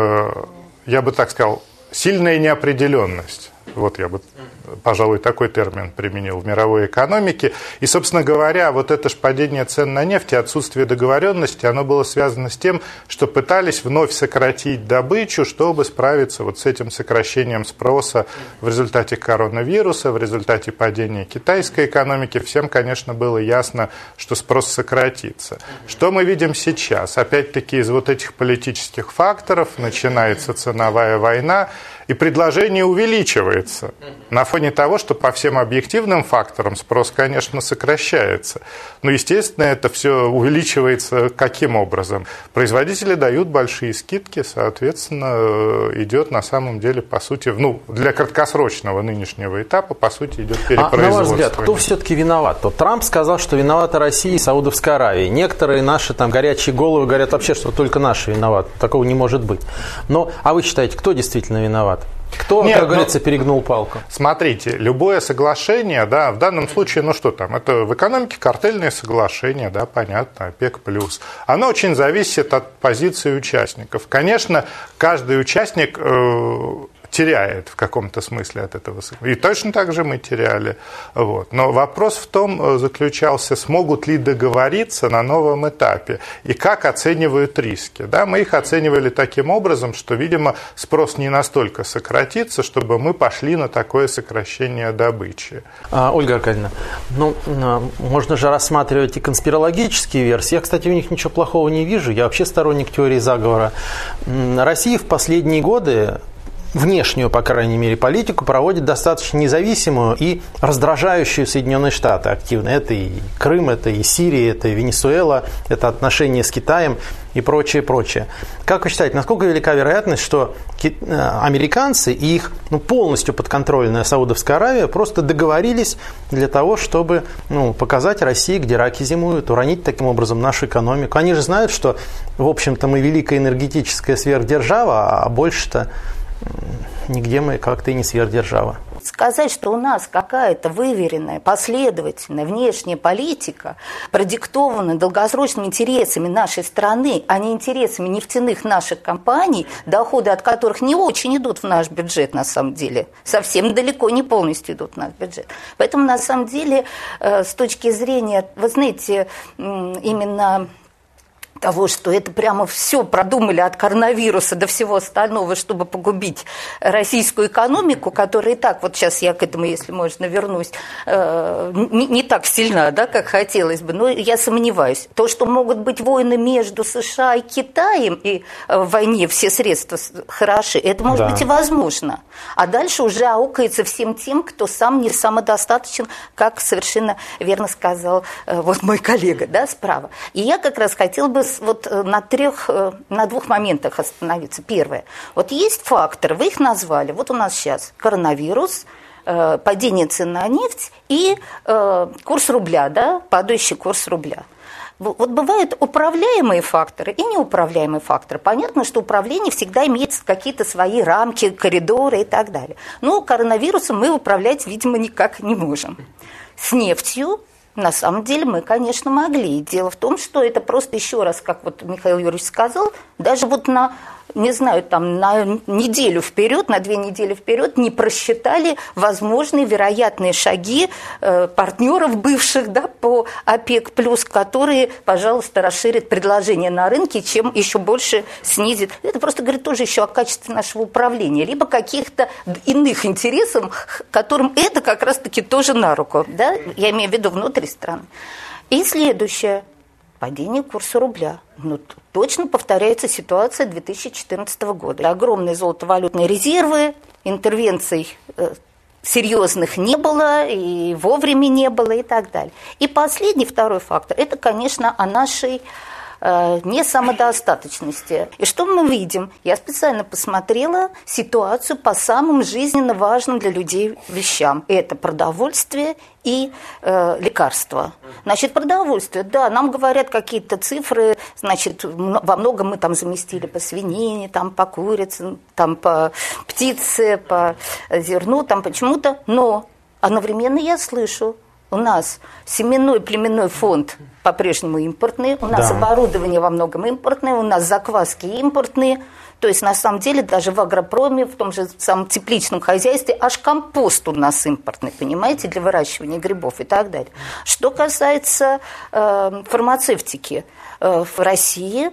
я бы так сказал, сильная неопределенность. Вот я бы, пожалуй, такой термин применил в мировой экономике. И, собственно говоря, вот это ж падение цен на нефть и отсутствие договоренности, оно было связано с тем, что пытались вновь сократить добычу, чтобы справиться вот с этим сокращением спроса в результате коронавируса, в результате падения китайской экономики. Всем, конечно, было ясно, что спрос сократится. Что мы видим сейчас? Опять-таки из вот этих политических факторов начинается ценовая война, и предложение увеличивается на фоне того, что по всем объективным факторам спрос, конечно, сокращается. Но, естественно, это все увеличивается каким образом? Производители дают большие скидки, соответственно, идет на самом деле, по сути, ну, для краткосрочного нынешнего этапа, по сути, идет перепроизводство. А на ваш взгляд, кто все-таки виноват? Вот Трамп сказал, что виновата Россия и Саудовская Аравия. Некоторые наши там горячие головы говорят вообще, что только наши виноваты. Такого не может быть. Но, а вы считаете, кто действительно виноват? Кто, как говорится, перегнул палку? Смотрите, любое соглашение, да, в данном случае, ну что там, это в экономике картельное соглашение, да, понятно, ОПЕК+. Оно очень зависит от позиции участников. Конечно, каждый участник теряет в каком-то смысле от этого. И точно так же мы теряли. Вот. Но вопрос в том заключался, смогут ли договориться на новом этапе и как оценивают риски. Да, мы их оценивали таким образом, что, видимо, спрос не настолько сократится, чтобы мы пошли на такое сокращение добычи. Ольга Аркадьевна, ну, можно же рассматривать и конспирологические версии. Я, кстати, в них ничего плохого не вижу. Я вообще сторонник теории заговора. Россия в последние годы внешнюю, по крайней мере, политику проводит достаточно независимую и раздражающую Соединенные Штаты активно. Это и Крым, это и Сирия, это и Венесуэла, это отношения с Китаем и прочее, прочее. Как вы считаете, насколько велика вероятность, что американцы и их полностью подконтрольная Саудовская Аравия просто договорились для того, чтобы показать России, где раки зимуют, уронить таким образом нашу экономику? Они же знают, что, в общем-то, мы великая энергетическая сверхдержава, а больше-то нигде мы как-то и не сверхдержава. Сказать, что у нас какая-то выверенная, последовательная внешняя политика, продиктована долгосрочными интересами нашей страны, а не интересами нефтяных наших компаний, доходы от которых не очень идут в наш бюджет на самом деле, совсем далеко не полностью идут в наш бюджет. Поэтому на самом деле с точки зрения, вы знаете, именно того, что это прямо все продумали от коронавируса до всего остального, чтобы погубить российскую экономику, которая и так, вот сейчас я к этому, если можно, вернусь, не так сильна, да, как хотелось бы, но я сомневаюсь. То, что могут быть войны между США и Китаем, и в войне все средства хороши, это может быть и возможно. А дальше уже аукается всем тем, кто сам не самодостаточен, как совершенно верно сказал вот мой коллега, да, справа. И я как раз хотела бы сейчас вот на двух моментах остановиться. Первое. Вот есть факторы, вы их назвали. Вот у нас сейчас коронавирус, падение цен на нефть и курс рубля, да, падающий курс рубля. Вот бывают управляемые факторы и неуправляемые факторы. Понятно, что управление всегда имеет какие-то свои рамки, коридоры и так далее. Но коронавирусом мы управлять, видимо, никак не можем. С нефтью, на самом деле, мы, конечно, могли. Дело в том, что это просто еще раз, как вот Михаил Юрьевич сказал, даже вот на неделю вперед, на 2 недели вперед не просчитали возможные вероятные шаги партнеров бывших, да, по ОПЕК+, которые, пожалуйста, расширят предложение на рынке, чем еще больше снизит. Это просто говорит тоже еще о качестве нашего управления, либо каких-то иных интересов, которым это как раз-таки тоже на руку. Да? Я имею в виду внутри страны. И следующее. Падение курса рубля. Точно повторяется ситуация 2014 года. Огромные золотовалютные резервы, интервенций серьезных не было, и вовремя не было, и так далее. И последний, второй фактор, это, конечно, о нашей несамодостаточности. И что мы видим? Я специально посмотрела ситуацию по самым жизненно важным для людей вещам. Это продовольствие и лекарства. Значит, продовольствие, да, нам говорят какие-то цифры, значит, во многом мы там заместили по свинине, там по курице, там по птице, по зерну, там почему-то, но одновременно я слышу, у нас семенной племенной фонд по-прежнему импортный, у нас оборудование во многом импортное, у нас закваски импортные. То есть, на самом деле, даже в агропроме, в том же самом тепличном хозяйстве, аж компост у нас импортный, понимаете, для выращивания грибов и так далее. Что касается фармацевтики, в России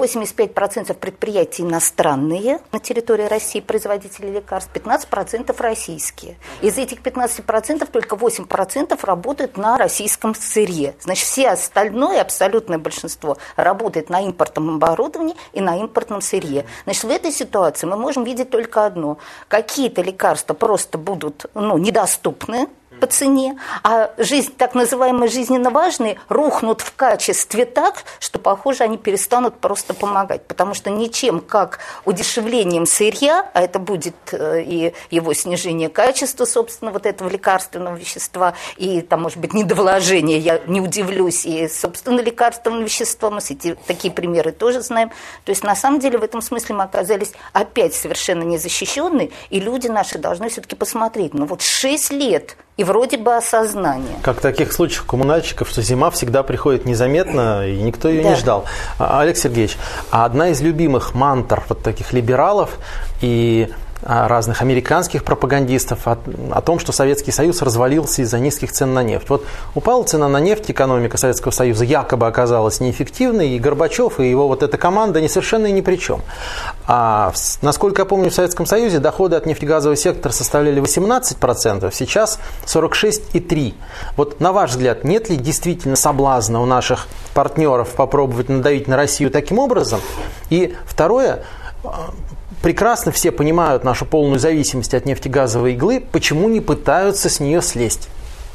85% предприятий иностранные на территории России, производители лекарств, 15% российские. Из этих 15% только 8% работают на российском сырье. Значит, все остальное, абсолютное большинство, работает на импортном оборудовании и на импортном сырье. Значит, в этой ситуации мы можем видеть только одно. Какие-то лекарства просто будут недоступны по цене, а так называемые жизненно важные рухнут в качестве так, что, похоже, они перестанут просто помогать, потому что ничем, как удешевлением сырья, а это будет и его снижение качества, собственно, вот этого лекарственного вещества, и там, может быть, недовложение, я не удивлюсь, и, собственно, лекарственного вещества, мы такие примеры тоже знаем. То есть, на самом деле, в этом смысле мы оказались опять совершенно незащищенные, и люди наши должны все-таки посмотреть, 6 лет и вроде бы осознание. Как в таких случаях коммунальщиков, что зима всегда приходит незаметно, и никто ее не ждал. Олег Сергеевич, одна из любимых мантр вот таких либералов и разных американских пропагандистов о том, что Советский Союз развалился из-за низких цен на нефть. Вот упала цена на нефть, экономика Советского Союза якобы оказалась неэффективной, и Горбачев и его вот эта команда они совершенно ни при чем. Насколько я помню, в Советском Союзе доходы от нефтегазового сектора составляли 18%, сейчас 46,3%. Вот на ваш взгляд, нет ли действительно соблазна у наших партнеров попробовать надавить на Россию таким образом? И второе, прекрасно все понимают нашу полную зависимость от нефтегазовой иглы, почему не пытаются с нее слезть?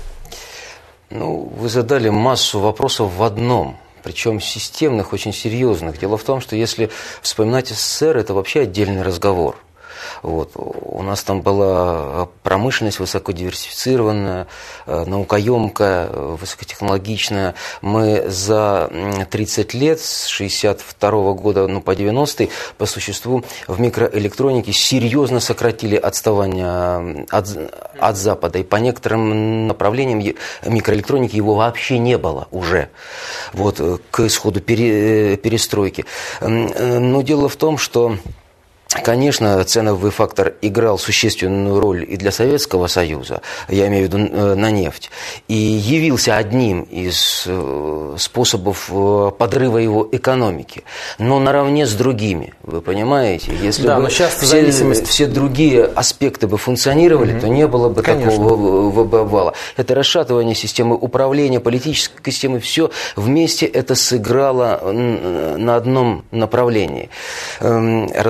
Вы задали массу вопросов в одном, причем системных, очень серьезных. Дело в том, что если вспоминать СССР, это вообще отдельный разговор. У нас там была промышленность высокодиверсифицированная, наукоемкая, высокотехнологичная. Мы за 30 лет, с 1962 года по 90-й, по существу в микроэлектронике серьезно сократили отставание от Запада. И по некоторым направлениям микроэлектроники его вообще не было уже к исходу перестройки. Но дело в том, что конечно, ценовый фактор играл существенную роль и для Советского Союза, я имею в виду на нефть, и явился одним из способов подрыва его экономики, но наравне с другими, вы понимаете? Если бы все другие аспекты бы функционировали, то не было бы такого обвала. Это расшатывание системы управления, политической системы, все вместе это сыграло на одном направлении. Разрушение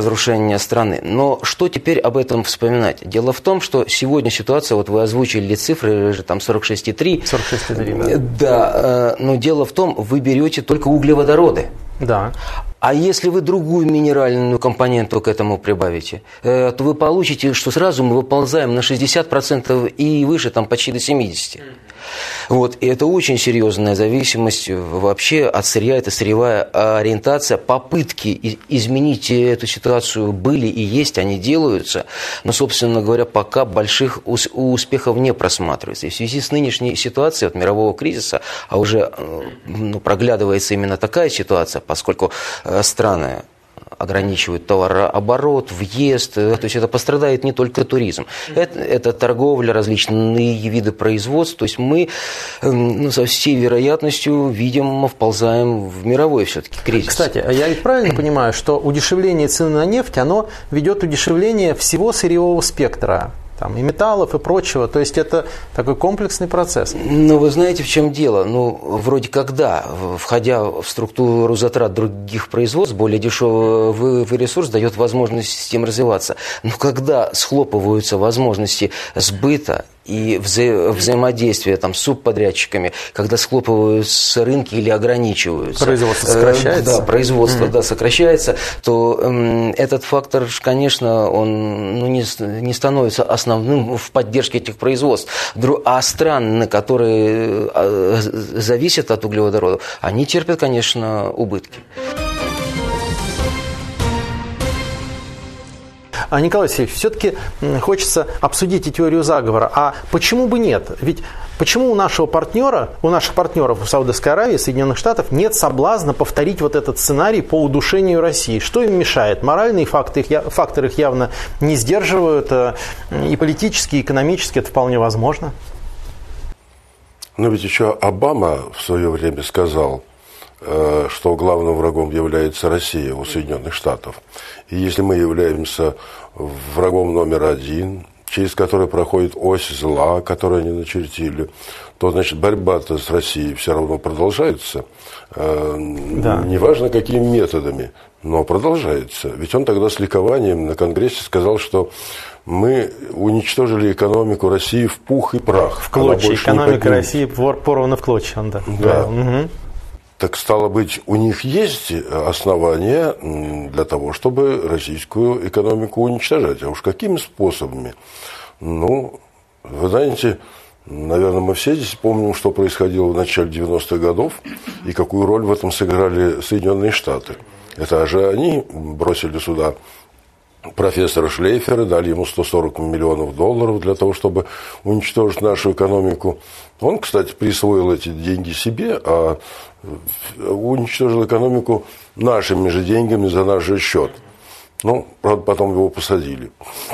существования страны. Но что теперь об этом вспоминать? Дело в том, что сегодня ситуация, вот вы озвучили цифры, там 46,3. 46,3, да. Да, но дело в том, вы берете только углеводороды. Да. А если вы другую минеральную компоненту к этому прибавите, то вы получите, что сразу мы выползаем на 60% и выше, там почти до 70%. Вот. И это очень серьезная зависимость вообще от сырья, это сырьевая ориентация. Попытки изменить эту ситуацию были и есть, они делаются, но, собственно говоря, пока больших успехов не просматривается. И в связи с нынешней ситуацией, вот, мирового кризиса, а уже проглядывается именно такая ситуация, поскольку страны ограничивают товарооборот, въезд, то есть это пострадает не только туризм, это торговля, различные виды производства, то есть мы со всей вероятностью, видимо, вползаем в мировой все-таки кризис. Кстати, я ведь правильно понимаю, что удешевление цены на нефть, оно ведет удешевление всего сырьевого спектра? Там, и металлов, и прочего. То есть это такой комплексный процесс. Ну, вы знаете, в чем дело? Ну, вроде как да, входя в структуру затрат других производств, более дешевый ресурс дает возможность системе развиваться. Но когда схлопываются возможности сбыта и взаимодействия там, с субподрядчиками, когда схлопываются рынки или ограничиваются. Производство сокращается. Да, производство сокращается, то этот фактор, конечно, он не становится основным в поддержке этих производств. А страны, которые зависят от углеводородов, они терпят, конечно, убытки. Николай Васильевич, все-таки хочется обсудить и теорию заговора. А почему бы нет? Ведь почему у наших партнеров в Саудовской Аравии, Соединенных Штатов, нет соблазна повторить вот этот сценарий по удушению России? Что им мешает? Моральные факторы их явно не сдерживают. И политически, и экономически это вполне возможно. Но ведь еще Обама в свое время сказал, что главным врагом является Россия у Соединенных Штатов. И если мы являемся врагом номер один, через который проходит ось зла, которую они начертили, то, значит, борьба-то с Россией все равно продолжается. Да. Неважно, какими методами, но продолжается. Ведь он тогда с ликованием на Конгрессе сказал, что мы уничтожили экономику России в пух и прах. В клочья. Экономика России порвана в клочья. Он, да. Угу. Так, стало быть, у них есть основания для того, чтобы российскую экономику уничтожать. А уж какими способами? Ну, вы знаете, наверное, мы все здесь помним, что происходило в начале 90-х годов и какую роль в этом сыграли Соединенные Штаты. Это же они бросили сюда профессора Шлейфера, дали ему $140 миллионов для того, чтобы уничтожить нашу экономику. Он, кстати, присвоил эти деньги себе, а уничтожил экономику нашими же деньгами за наш же счет. Ну, правда, потом его посадили.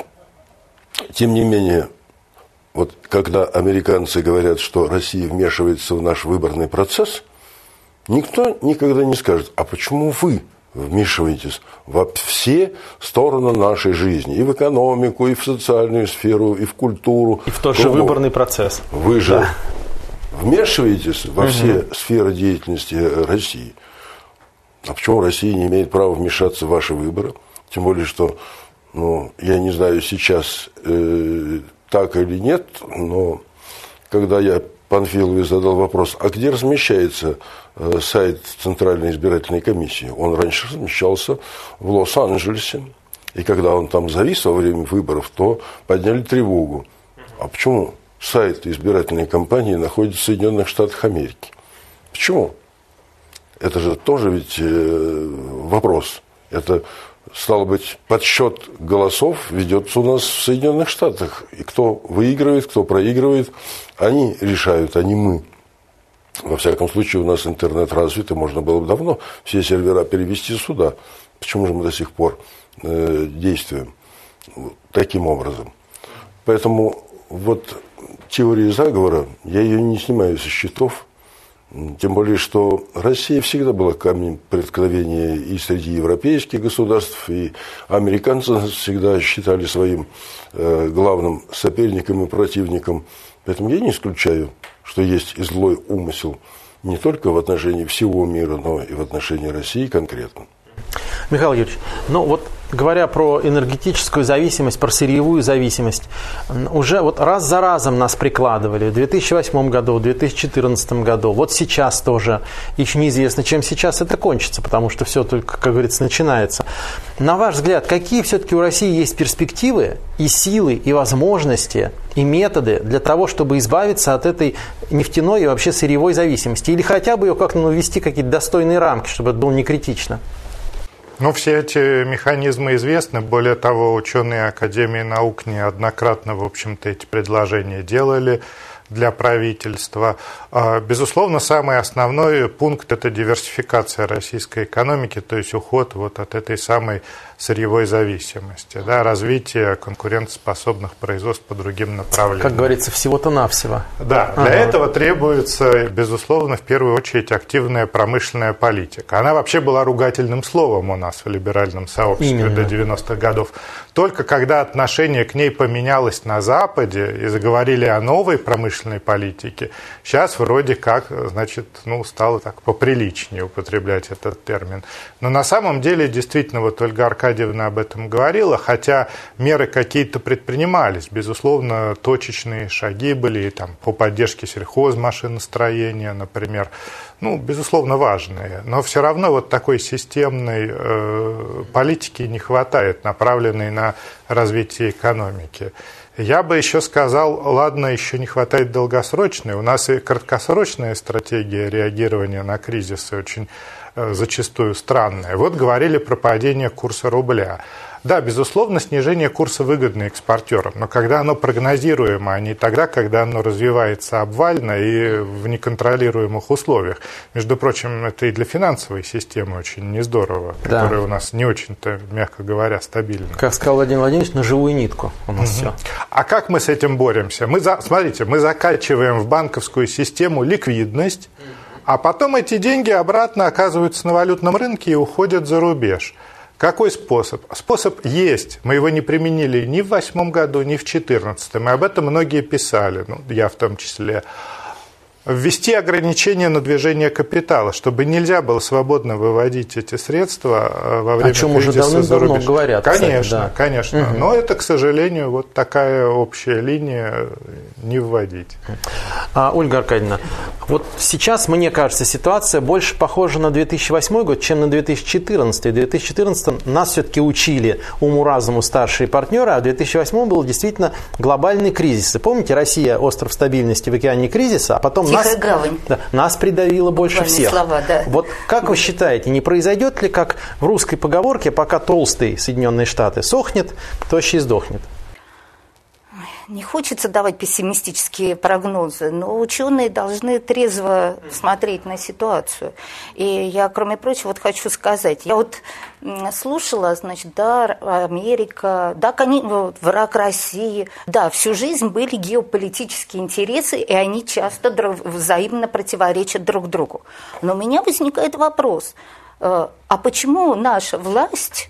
Тем не менее, вот когда американцы говорят, что Россия вмешивается в наш выборный процесс, никто никогда не скажет, а почему вы вмешиваетесь во все стороны нашей жизни, и в экономику, и в социальную сферу, и в культуру. И в тот же выборный процесс. Вы же вмешиваетесь во все сферы деятельности России. А почему Россия не имеет права вмешаться в ваши выборы? Тем более, что, я не знаю сейчас так или нет, но когда я Панфилове задал вопрос, а где размещается сайт Центральной избирательной комиссии? Он раньше размещался в Лос-Анджелесе. И когда он там завис во время выборов, то подняли тревогу. А почему сайт избирательной кампании находится в Соединенных Штатах Америки? Почему? Это же тоже ведь вопрос. Это, стало быть, подсчет голосов ведется у нас в Соединенных Штатах. И кто выигрывает, кто проигрывает, они решают, а не мы. Во всяком случае, у нас интернет развит, и можно было бы давно все сервера перевести сюда. Почему же мы до сих пор действуем таким образом? Поэтому вот теория заговора, я ее не снимаю со счетов. Тем более, что Россия всегда была камнем преткновения и среди европейских государств, и американцы всегда считали своим главным соперником и противником. Поэтому я не исключаю, что есть и злой умысел не только в отношении всего мира, но и в отношении России конкретно. Михаил Юрьевич, говоря про энергетическую зависимость, про сырьевую зависимость, уже вот раз за разом нас прикладывали в 2008 году, в 2014 году, вот сейчас тоже. Еще неизвестно, чем сейчас это кончится, потому что все только, как говорится, начинается. На ваш взгляд, какие все-таки у России есть перспективы и силы, и возможности, и методы для того, чтобы избавиться от этой нефтяной и вообще сырьевой зависимости? Или хотя бы ее как-то ввести какие-то достойные рамки, чтобы это было не критично? Ну, все эти механизмы известны. Более того, ученые Академии наук неоднократно, в общем-то, эти предложения делали для правительства. Безусловно, самый основной пункт – это диверсификация российской экономики, то есть уход вот от этой самой сырьевой зависимости, да, развитие конкурентоспособных производств по другим направлениям. Как говорится, всего-то навсего. Да, для этого требуется, безусловно, в первую очередь активная промышленная политика. Она вообще была ругательным словом у нас в либеральном сообществе до 90-х годов. Только когда отношение к ней поменялось на Западе и заговорили о новой промышленной политике, сейчас вроде как, значит, стало так поприличнее употреблять этот термин. Но на самом деле, действительно, вот Ольга Аркадьевна об этом говорила, хотя меры какие-то предпринимались, безусловно, точечные шаги были там, по поддержке сельхозмашиностроения, например, безусловно, важные, но все равно вот такой системной политики не хватает, направленной на развитие экономики. Я бы еще сказал, ладно, еще не хватает долгосрочной, у нас и краткосрочная стратегия реагирования на кризисы очень зачастую странная. Вот говорили про падение курса рубля. Да, безусловно, снижение курса выгодно экспортерам, но когда оно прогнозируемо, а не тогда, когда оно развивается обвально и в неконтролируемых условиях. Между прочим, это и для финансовой системы очень нездорово, которая у нас не очень-то, мягко говоря, стабильна. Как сказал Владимир Владимирович, на живую нитку у нас все. А как мы с этим боремся? Смотрите, мы закачиваем в банковскую систему ликвидность, а потом эти деньги обратно оказываются на валютном рынке и уходят за рубеж. Какой способ? Способ есть. Мы его не применили ни в 2008 году, ни в 2014. И об этом многие писали, я в том числе. Ввести ограничения на движение капитала, чтобы нельзя было свободно выводить эти средства во время кризиса за рубеж. О чем уже давным-давно говорят. Конечно, кстати, да. Конечно. Угу. Но это, к сожалению, вот такая общая линия не вводить. Ольга Аркадьевна, вот сейчас, мне кажется, ситуация больше похожа на 2008 год, чем на 2014. В 2014 нас все-таки учили уму-разуму старшие партнеры, а в 2008 был действительно глобальный кризис. И помните, Россия – остров стабильности в океане кризиса, а потом нас придавило больше всех. Слова, да. Вот как вы считаете, не произойдет ли, как в русской поговорке, пока толстый Соединенные Штаты сохнет, тощий сдохнет? Не хочется давать пессимистические прогнозы, но ученые должны трезво смотреть на ситуацию. И я, кроме прочего, хочу сказать, я слушала, Америка, враг России, всю жизнь были геополитические интересы, и они часто взаимно противоречат друг другу. Но у меня возникает вопрос, а почему наша власть...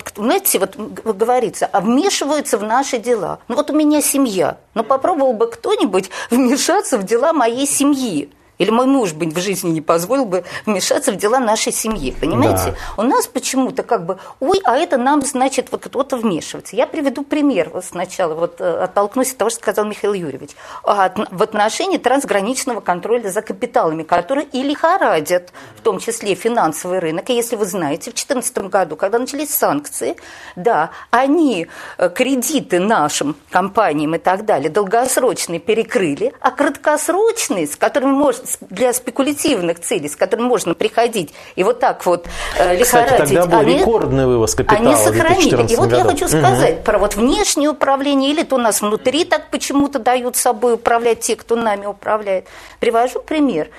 говорится, вмешиваются в наши дела. У меня семья. Попробовал бы кто-нибудь вмешаться в дела моей семьи. Или мой муж бы в жизни не позволил бы вмешаться в дела нашей семьи. Понимаете? Да. У нас почему-то а это нам, значит, кто-то вмешивается. Я приведу пример сначала, оттолкнусь от того, что сказал Михаил Юрьевич. В отношении трансграничного контроля за капиталами, которые и лихорадят, в том числе финансовый рынок. И если вы знаете, в 2014 году, когда начались санкции, они кредиты нашим компаниям и так далее долгосрочные перекрыли, а краткосрочные, с которыми можно для спекулятивных целей, с которыми можно приходить и лихорадить. Кстати, тогда был рекордный вывоз капитала. Они сохранили. И я хочу сказать про внешнее управление, или то у нас внутри так почему-то дают собой управлять те, кто нами управляет. Привожу пример.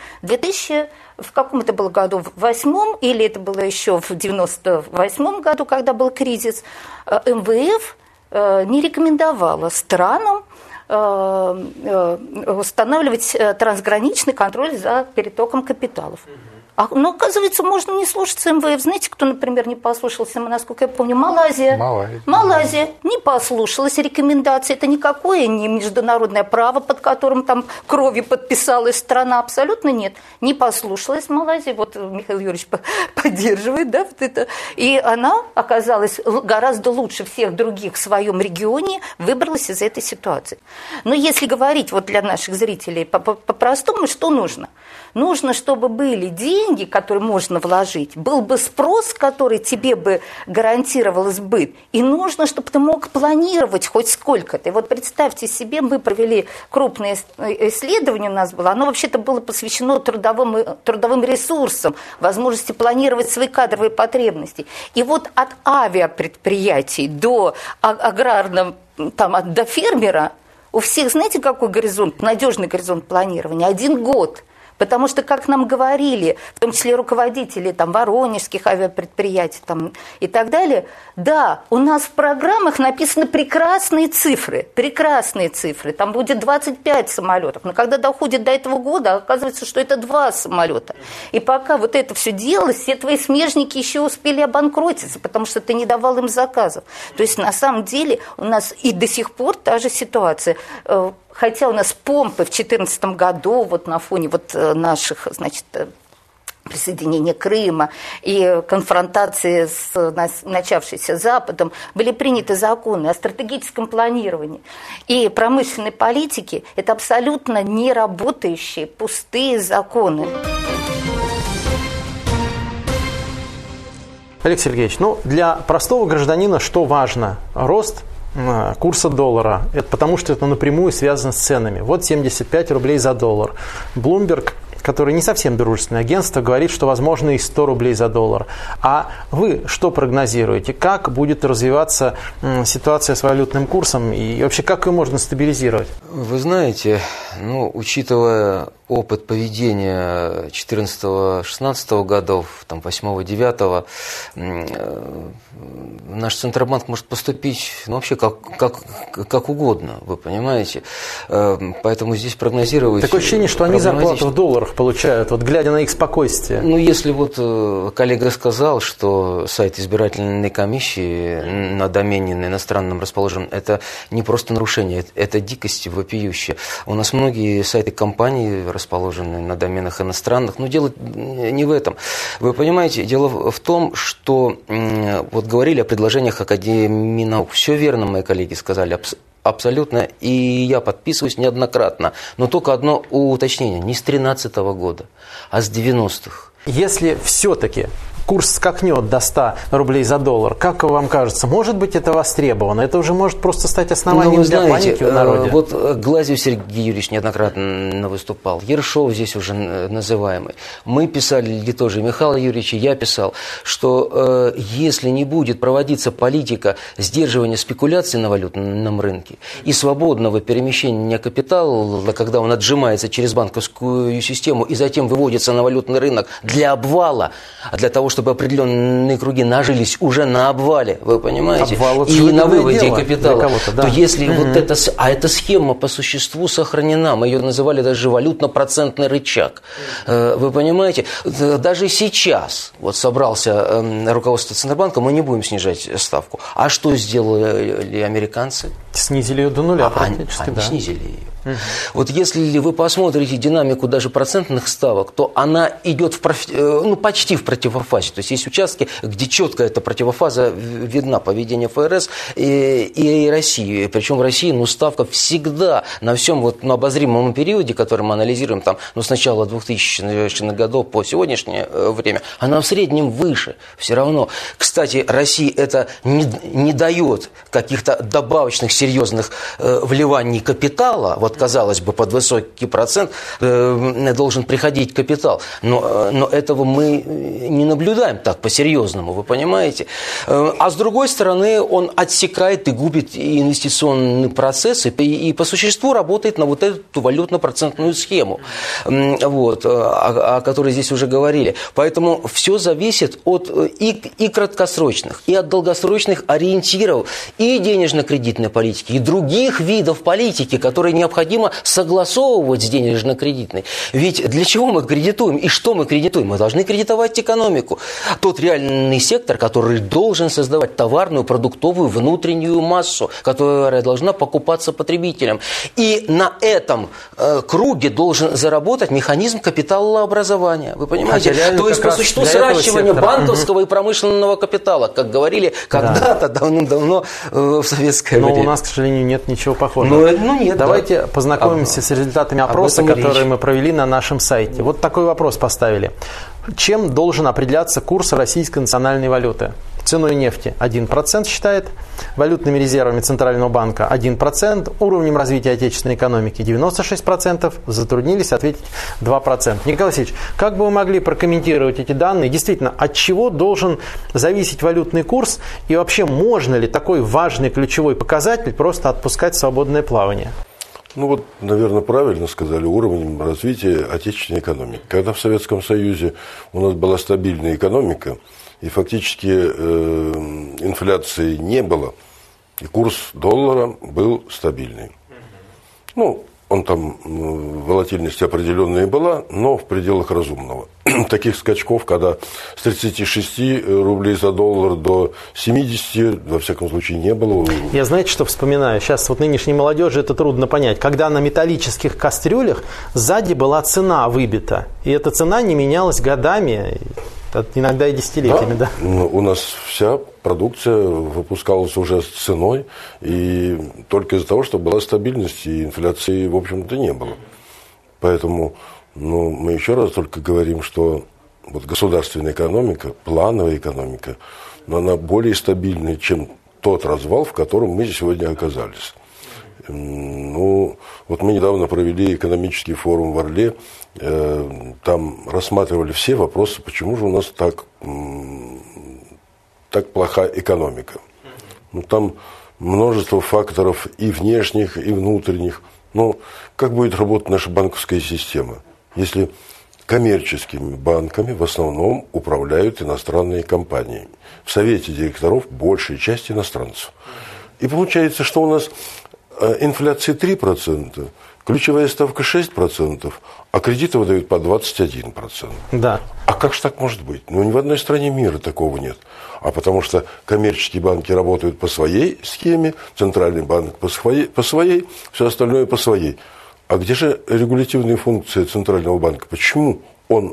В каком это было году? В 2008 или это было еще в 1998 году, когда был кризис, МВФ не рекомендовала странам устанавливать трансграничный контроль за перетоком капиталов. Но, оказывается, можно не слушаться МВФ. Знаете, кто, например, не послушался, насколько я помню? Малайзия. Малайзия не послушалась рекомендаций. Это никакое не международное право, под которым там кровью подписалась страна. Абсолютно нет. Не послушалась Малайзия. Вот Михаил Юрьевич поддерживает, да, вот это. И она оказалась гораздо лучше всех других в своем регионе, выбралась из этой ситуации. Но если говорить вот для наших зрителей по-простому, что нужно? Нужно, чтобы были деньги, которые можно вложить, был бы спрос, который тебе бы гарантировал сбыт, и нужно, чтобы ты мог планировать хоть сколько-то. И вот представьте себе, мы провели крупное исследование у нас было, оно вообще-то было посвящено трудовым ресурсам, возможности планировать свои кадровые потребности. И вот от авиапредприятий до аграрного, там, до фермера, у всех, знаете, какой горизонт, надежный горизонт планирования? 1 год. Потому что, как нам говорили, в том числе руководители там, воронежских авиапредприятий там, и так далее, да, у нас в программах написаны прекрасные цифры, там будет 25 самолетов, но когда доходит до этого года, оказывается, что это 2 самолета. И пока вот это все делалось, все твои смежники еще успели обанкротиться, потому что ты не давал им заказов. То есть, на самом деле, у нас и до сих пор та же ситуация. Хотя у нас помпы в 2014 году вот на фоне вот наших, значит, присоединения Крыма и конфронтации с начавшейся Западом были приняты законы о стратегическом планировании и промышленной политике. Это абсолютно неработающие, пустые законы. Олег Сергеевич, ну для простого гражданина что важно? Рост курса доллара. Это потому, что это напрямую связано с ценами. Вот 75 рублей за доллар. Bloomberg, который не совсем дружественное агентство, говорит, что возможно и 100 рублей за доллар. А вы что прогнозируете? Как будет развиваться ситуация с валютным курсом и вообще как ее можно стабилизировать? Вы знаете, учитывая опыт поведения 14-16 годов, там 8-9, наш Центробанк может поступить вообще как угодно, вы понимаете. Поэтому здесь прогнозировать... Такое ощущение, что они зарплату в долларах получают, вот глядя на их спокойствие. Если вот коллега сказал, что сайт избирательной комиссии на домене на иностранном расположен, это не просто нарушение, это дикость вопиющая. У нас многие сайты компаний расположены на доменах иностранных, но дело не в этом. Вы понимаете, дело в том, что вот говорили о предложениях Академии наук. Все верно, мои коллеги сказали, абсолютно, и я подписываюсь неоднократно. Но только одно уточнение, не с 2013 года, а с 90-х. Если все-таки курс скакнет до 100 рублей за доллар, как вам кажется, может быть это востребовано? Это уже может просто стать основанием для паники в народе? Вот Глазьев Сергей Юрьевич неоднократно выступал, Ершов здесь уже называемый. Мы писали тоже, Михаил Юрьевич, я писал, что если не будет проводиться политика сдерживания спекуляций на валютном рынке и свободного перемещения капитала, когда он отжимается через банковскую систему и затем выводится на валютный рынок для обвала, для того, чтобы определенные круги нажились уже на обвале, вы понимаете, и на выводе капитала, то если вот эта, эта схема по существу сохранена, мы ее называли даже валютно-процентный рычаг, вы понимаете, даже сейчас вот собрался руководство Центробанка, мы не будем снижать ставку. А что сделали американцы? Снизили ее до нуля практически. Они снизили ее. Вот если вы посмотрите динамику даже процентных ставок, то она идет почти в противофазе. То есть есть участки, где четко эта противофаза видна, поведение ФРС и России. Причем в России ставка всегда на всем на обозримом периоде, который мы анализируем с начала 2000-х годов по сегодняшнее время, она в среднем выше все равно. Кстати, России это не дает каких-то добавочных серьезных вливаний капитала. Вот, казалось бы, под высокий процент должен приходить капитал. Но этого мы не наблюдаем так по-серьезному, вы понимаете. А с другой стороны, он отсекает и губит инвестиционный процесс и по существу работает на вот эту валютно-процентную схему, о которой здесь уже говорили. Поэтому все зависит от и краткосрочных, и от долгосрочных ориентиров, и денежно-кредитной политики, и других видов политики, которые необходимы необходимо согласовывать с денежно-кредитной. Ведь для чего мы кредитуем и что мы кредитуем? Мы должны кредитовать экономику. Тот реальный сектор, который должен создавать товарную, продуктовую, внутреннюю массу, которая должна покупаться потребителям. И на этом круге должен заработать механизм капиталообразования. Вы понимаете? То есть по существу сращивание банковского и промышленного капитала, как говорили когда-то давным-давно в советское время. Но у нас, к сожалению, нет ничего похожего. Нет. Давайте познакомимся с результатами опроса, который мы провели на нашем сайте. Вот такой вопрос поставили. Чем должен определяться курс российской национальной валюты? Ценой нефти 1% считает, валютными резервами Центрального банка 1%, уровнем развития отечественной экономики 96%, затруднились ответить 2%. Николай Васильевич, как бы вы могли прокомментировать эти данные? Действительно, от чего должен зависеть валютный курс и вообще можно ли такой важный ключевой показатель просто отпускать в свободное плавание? Ну вот, наверное, правильно сказали, уровнем развития отечественной экономики. Когда в Советском Союзе у нас была стабильная экономика, и фактически инфляции не было, и курс доллара был стабильный. Ну, он там, волатильность определенная была, но в пределах разумного. Таких скачков, когда с 36 рублей за доллар до 70, во всяком случае, не было. Я, знаете, что вспоминаю? Сейчас вот нынешней молодежи это трудно понять. Когда на металлических кастрюлях сзади была цена выбита, и эта цена не менялась годами, иногда и десятилетиями, да? У нас вся продукция выпускалась уже с ценой, и только из-за того, что была стабильность, и инфляции, в общем-то, не было. Поэтому мы еще раз только говорим, что вот государственная экономика, плановая экономика, но она более стабильная, чем тот развал, в котором мы сегодня оказались. Вот мы недавно провели экономический форум в Орле, там рассматривали все вопросы, почему же у нас так плоха экономика. Там множество факторов и внешних, и внутренних. Но как будет работать наша банковская система, если коммерческими банками в основном управляют иностранные компании? В совете директоров большая часть иностранцев. И получается, что у нас инфляция 3%, ключевая ставка 6%, а кредиты выдают по 21%. Да. А как же так может быть? Ни в одной стране мира такого нет. А потому что коммерческие банки работают по своей схеме, центральный банк по своей, все остальное по своей. А где же регулятивные функции центрального банка? Почему он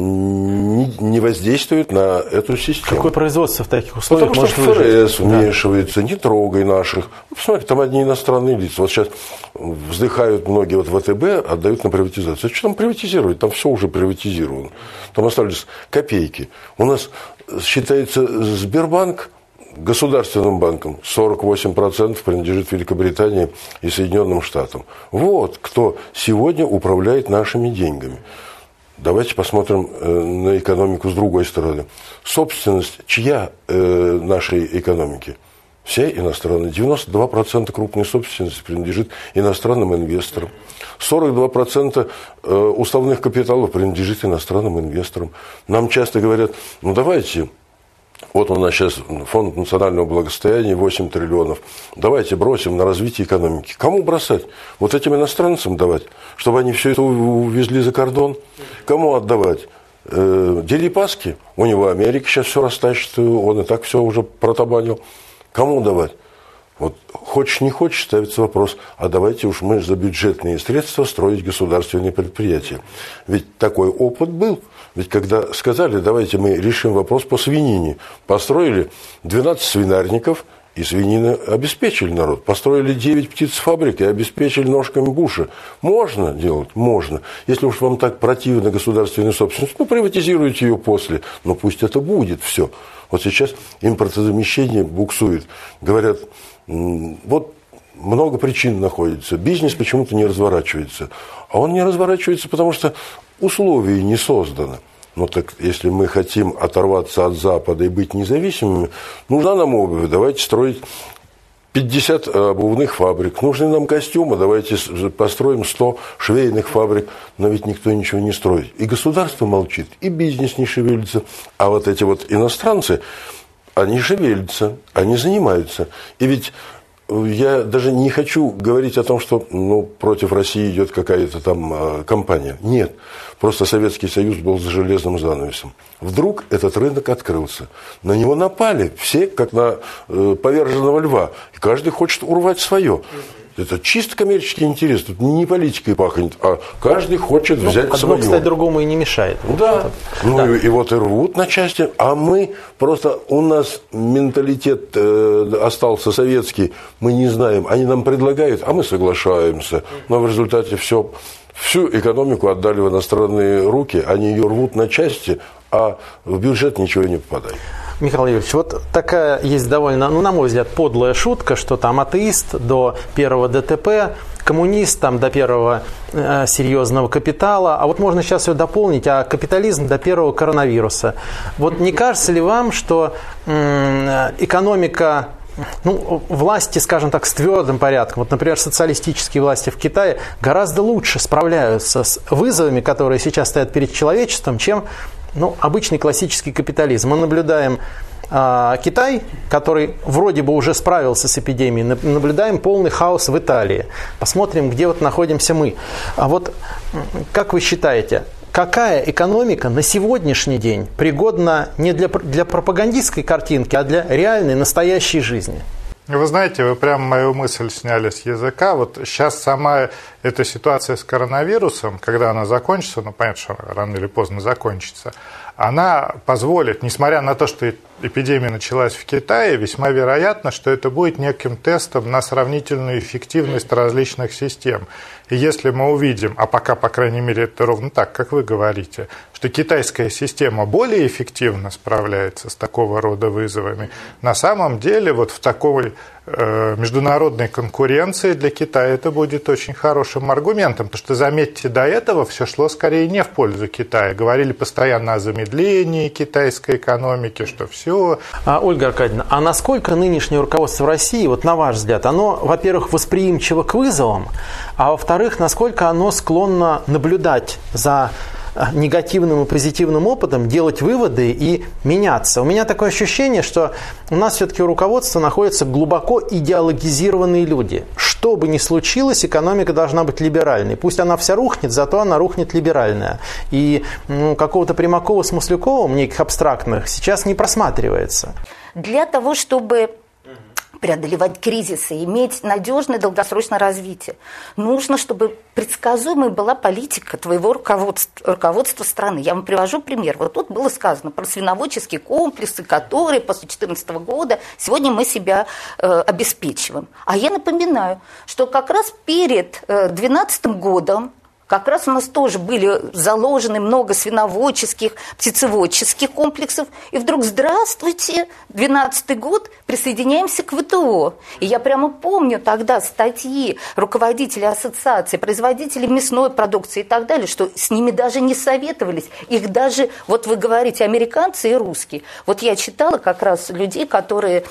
не воздействует на эту систему? Какое производство в таких условиях? Потому что ФРС вмешивается, не трогай наших. Посмотрите, там одни иностранные лица. Вот сейчас вздыхают многие, вот ВТБ отдают на приватизацию. Что там приватизировать? Там все уже приватизировано. Там остались копейки. У нас считается Сбербанк государственным банком, 48% принадлежит Великобритании и Соединенным Штатам. Вот кто сегодня управляет нашими деньгами. Давайте посмотрим на экономику с другой стороны. Собственность чья нашей экономики? Вся иностранная. 92% крупной собственности принадлежит иностранным инвесторам. 42% уставных капиталов принадлежит иностранным инвесторам. Нам часто говорят, давайте, вот у нас сейчас фонд национального благосостояния 8 триллионов, давайте бросим на развитие экономики. Кому бросать? Вот этим иностранцам давать, чтобы они все это увезли за кордон? Кому отдавать? Дерипаски? У него Америка сейчас все растащит, он и так все уже протабанил. Кому давать? Вот хочешь не хочешь, ставится вопрос, а давайте уж мы за бюджетные средства строить государственные предприятия. Ведь такой опыт был. Ведь когда сказали, давайте мы решим вопрос по свинине, построили 12 свинарников и свинины обеспечили народ. Построили 9 птицефабрик и обеспечили ножками Буша. Можно делать? Можно. Если уж вам так противна государственная собственность, приватизируйте ее после. Но пусть это будет все. Вот сейчас импортозамещение буксует. Говорят, вот много причин находится. Бизнес почему-то не разворачивается. А он не разворачивается, потому что условий не создано. Но так если мы хотим оторваться от Запада и быть независимыми, нужна нам обувь, давайте строить 50 обувных фабрик. Нужны нам костюмы, давайте построим 100 швейных фабрик. Но ведь никто ничего не строит. И государство молчит, и бизнес не шевелится. А вот эти вот иностранцы, они шевелятся, они занимаются. И ведь я даже не хочу говорить о том, что против России идет какая-то там кампания. Нет. Просто Советский Союз был за железным занавесом. Вдруг этот рынок открылся. На него напали все, как на поверженного льва. И каждый хочет урвать свое. Это чисто коммерческий интерес. Тут не политикой пахнет, а каждый хочет взять свое. Одно, кстати, другому и не мешает. Да. И вот и рвут на части. А мы просто, у нас менталитет остался советский. Мы не знаем. Они нам предлагают, а мы соглашаемся. Но в результате всю экономику отдали в иностранные руки. Они ее рвут на части, а в бюджет ничего не попадает. Михаил Юрьевич, вот такая есть довольно, на мой взгляд, подлая шутка, что там атеист до первого ДТП, коммунист там до первого серьезного капитала, а вот можно сейчас ее дополнить, а капитализм до первого коронавируса. Вот не кажется ли вам, что экономика... власти, скажем так, с твердым порядком, вот, например, социалистические власти в Китае гораздо лучше справляются с вызовами, которые сейчас стоят перед человечеством, чем обычный классический капитализм. Мы наблюдаем Китай, который вроде бы уже справился с эпидемией, наблюдаем полный хаос в Италии. Посмотрим, где вот находимся мы. А вот как вы считаете, какая экономика на сегодняшний день пригодна не для пропагандистской картинки, а для реальной, настоящей жизни? Вы знаете, вы прямо мою мысль сняли с языка. Вот сейчас сама эта ситуация с коронавирусом, когда она закончится, понятно, что рано или поздно закончится, она позволит, несмотря на то, что эпидемия началась в Китае, весьма вероятно, что это будет неким тестом на сравнительную эффективность различных систем. И если мы увидим, а пока, по крайней мере, это ровно так, как вы говорите, что китайская система более эффективно справляется с такого рода вызовами, на самом деле вот в такой международной конкуренции для Китая это будет очень хорошим аргументом, потому что, заметьте, до этого все шло скорее не в пользу Китая. Говорили постоянно о замедлении китайской экономики, что все. Ольга Аркадьевна, а насколько нынешнее руководство России, вот на ваш взгляд, оно, во-первых, восприимчиво к вызовам, а во-вторых, насколько оно склонно наблюдать за негативным и позитивным опытом, делать выводы и меняться? У меня такое ощущение, что у нас все-таки у руководства находятся глубоко идеологизированные люди. Что бы ни случилось, экономика должна быть либеральной. Пусть она вся рухнет, зато она рухнет либеральная. И какого-то Примакова с Маслюковым, неких абстрактных, сейчас не просматривается. Для того, чтобы преодолевать кризисы, иметь надежное долгосрочное развитие, нужно, чтобы предсказуемой была политика твоего руководства страны. Я вам привожу пример. Вот тут было сказано про свиноводческие комплексы, которые после 2014 года сегодня мы себя обеспечиваем. А я напоминаю, что как раз перед 2012 годом как раз у нас тоже были заложены много свиноводческих, птицеводческих комплексов. И вдруг, здравствуйте, 2012 год, присоединяемся к ВТО. И я прямо помню тогда статьи руководителей ассоциации, производителей мясной продукции и так далее, что с ними даже не советовались. Их даже, вот вы говорите, американцы и русские. Вот я читала как раз людей, которые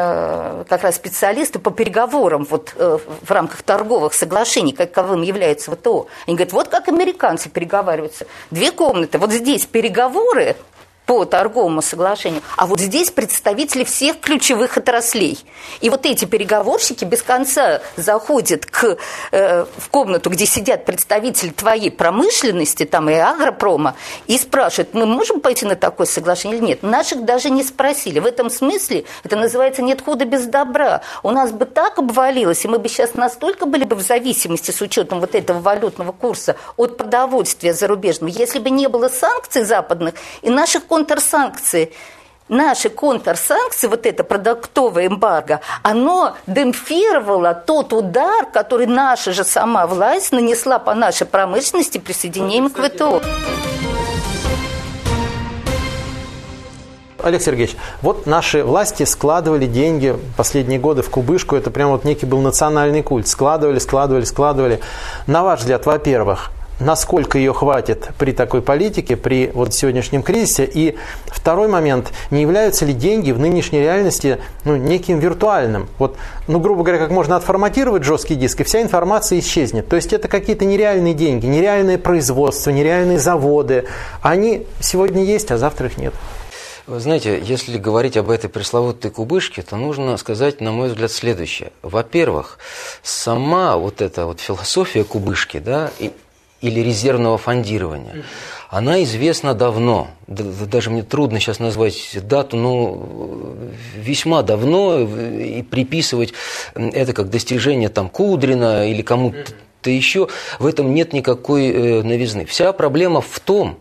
как раз специалисты по переговорам вот, в рамках торговых соглашений, каковым является ВТО. Они говорят, вот как американцы переговариваются. 2 комнаты. Вот здесь переговоры по торговому соглашению, а вот здесь представители всех ключевых отраслей. И вот эти переговорщики без конца заходят в комнату, где сидят представители твоей промышленности, там и агропрома, и спрашивают, мы можем пойти на такое соглашение или нет. Наших даже не спросили. В этом смысле это называется «нет худа без добра». У нас бы так обвалилось, и мы бы сейчас настолько были бы в зависимости с учетом вот этого валютного курса от продовольствия зарубежного, если бы не было санкций западных и наших контрсанкций. Наши контрсанкции, вот это продуктовое эмбарго, оно демпфировало тот удар, который наша же сама власть нанесла по нашей промышленности присоединением к ВТО. Олег Сергеевич, вот наши власти складывали деньги последние годы в кубышку, это прям вот некий был национальный культ. Складывали. На ваш взгляд, во-первых, насколько ее хватит при такой политике, при вот сегодняшнем кризисе? И второй момент, не являются ли деньги в нынешней реальности неким виртуальным? Вот, грубо говоря, как можно отформатировать жесткий диск, и вся информация исчезнет. То есть это какие-то нереальные деньги, нереальное производство, нереальные заводы. Они сегодня есть, а завтра их нет. Вы знаете, если говорить об этой пресловутой кубышке, то нужно сказать, на мой взгляд, следующее. Во-первых, сама вот эта вот философия кубышки, да, или резервного фондирования, она известна давно. Даже мне трудно сейчас назвать дату, но весьма давно, и приписывать это как достижение там Кудрина или кому-то еще, в этом нет никакой новизны. Вся проблема в том,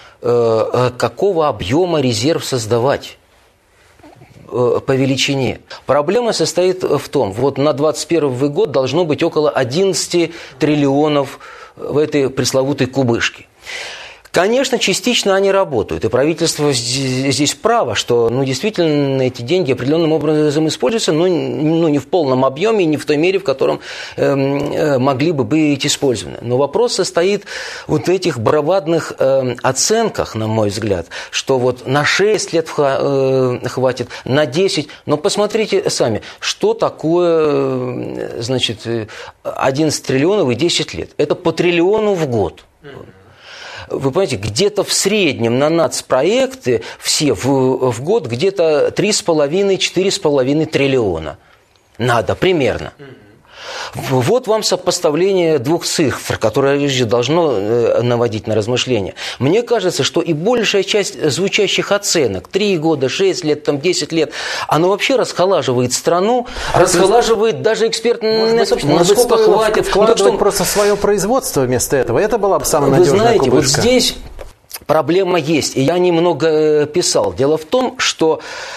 какого объема резерв создавать по величине. Проблема состоит в том, вот на 2021 год должно быть около 11 триллионов в этой пресловутой кубышке. Конечно, частично они работают, и правительство здесь право, что действительно эти деньги определенным образом используются, но не в полном объеме, не в той мере, в котором могли бы быть использованы. Но вопрос состоит вот в этих бравадных оценках, на мой взгляд, что вот на 6 лет хватит, на 10, но посмотрите сами, что такое, значит, 11 триллионов и 10 лет. Это по триллиону в год. Вы понимаете, где-то в среднем на нацпроекты все в год где-то 3,5-4,5 триллиона. Надо, примерно. Вот вам сопоставление двух цифр, которое должно наводить на размышления. Мне кажется, что и большая часть звучащих оценок, 3 года, 6 лет, 10 лет, оно вообще расхолаживает страну, расхолаживает даже экспертное сообщество. Насколько хватит вкладывать просто свое производство вместо этого. Это была бы самая надежная кубышка. Вы знаете, кубышка. Вот здесь проблема есть, и я немного писал. Дело в том, что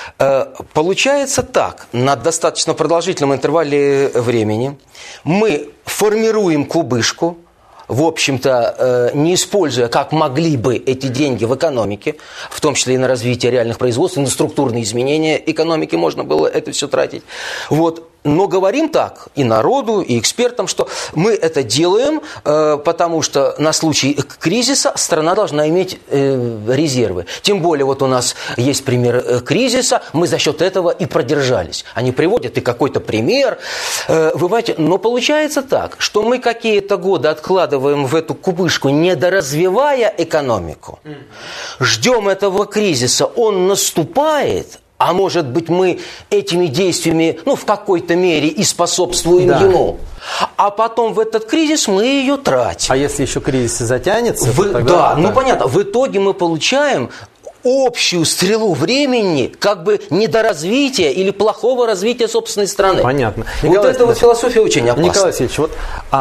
получается так, на достаточно продолжительном интервале времени мы формируем кубышку, в общем-то, не используя, как могли бы, эти деньги в экономике, в том числе и на развитие реальных производств, и на структурные изменения экономики можно было это все тратить. Вот. Но говорим так и народу, и экспертам, что мы это делаем, потому что на случай кризиса страна должна иметь резервы. Тем более вот у нас есть пример кризиса, мы за счет этого и продержались. Они приводят и какой-то пример, вы понимаете, но получается так, что мы какие-то годы откладываем в эту кубышку, недоразвивая экономику, ждем этого кризиса, он наступает. А может быть, мы этими действиями, в какой-то мере и способствуем ему. А потом в этот кризис мы ее тратим. А если еще кризис затянется? Да, понятно. В итоге мы получаем общую стрелу времени как бы недоразвития или плохого развития собственной страны. Понятно. Вот эта вот философия очень опасна. Николай Васильевич, вот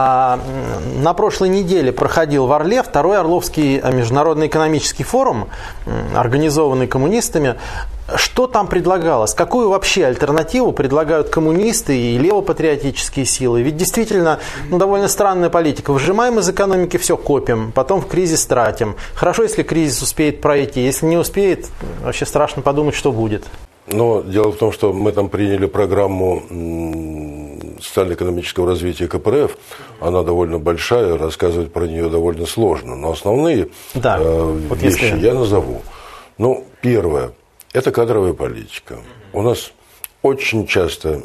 на прошлой неделе проходил в Орле второй Орловский международный экономический форум, организованный коммунистами. Что там предлагалось? Какую вообще альтернативу предлагают коммунисты и левопатриотические силы? Ведь действительно довольно странная политика. Выжимаем из экономики все, копим, потом в кризис тратим. Хорошо, если кризис успеет пройти. Если не успеет, вообще страшно подумать, что будет. Но дело в том, что мы там приняли программу социально-экономического развития КПРФ. Она довольно большая, рассказывать про нее довольно сложно. Но основные вещи я назову. Первое. Это кадровая политика. У нас очень часто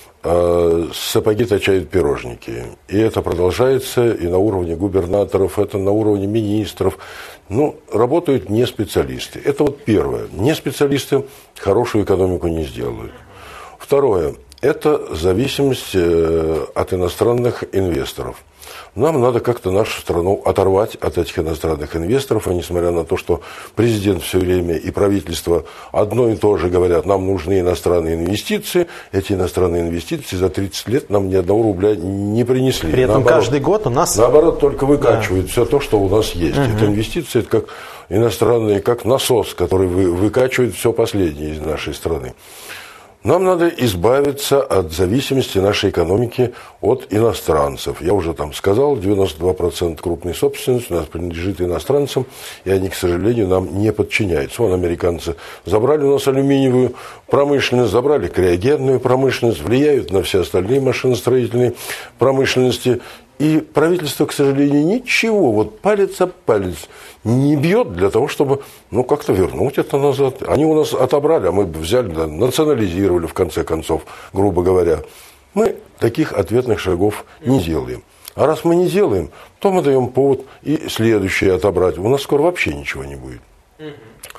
сапоги точают пирожники. И это продолжается и на уровне губернаторов, это на уровне министров. Работают не специалисты. Это вот первое. Не специалисты хорошую экономику не сделают. Второе. Это зависимость от иностранных инвесторов. Нам надо как-то нашу страну оторвать от этих иностранных инвесторов, и несмотря на то, что президент все время и правительство одно и то же говорят, нам нужны иностранные инвестиции, эти иностранные инвестиции за 30 лет нам ни одного рубля не принесли. При этом каждый год у нас... Наоборот, только выкачивают все то, что у нас есть. Это инвестиции, это как иностранные, как насос, который выкачивает все последнее из нашей страны. Нам надо избавиться от зависимости нашей экономики от иностранцев. Я уже там сказал, 92% крупной собственности у нас принадлежит иностранцам, и они, к сожалению, нам не подчиняются. Американцы забрали у нас алюминиевую промышленность, забрали криогенную промышленность, влияют на все остальные машиностроительные промышленности. И правительство, к сожалению, ничего, палец об палец не бьет для того, чтобы, как-то вернуть это назад. Они у нас отобрали, а мы взяли, национализировали, в конце концов, грубо говоря. Мы таких ответных шагов не делаем. А раз мы не делаем, то мы даем повод и следующее отобрать. У нас скоро вообще ничего не будет.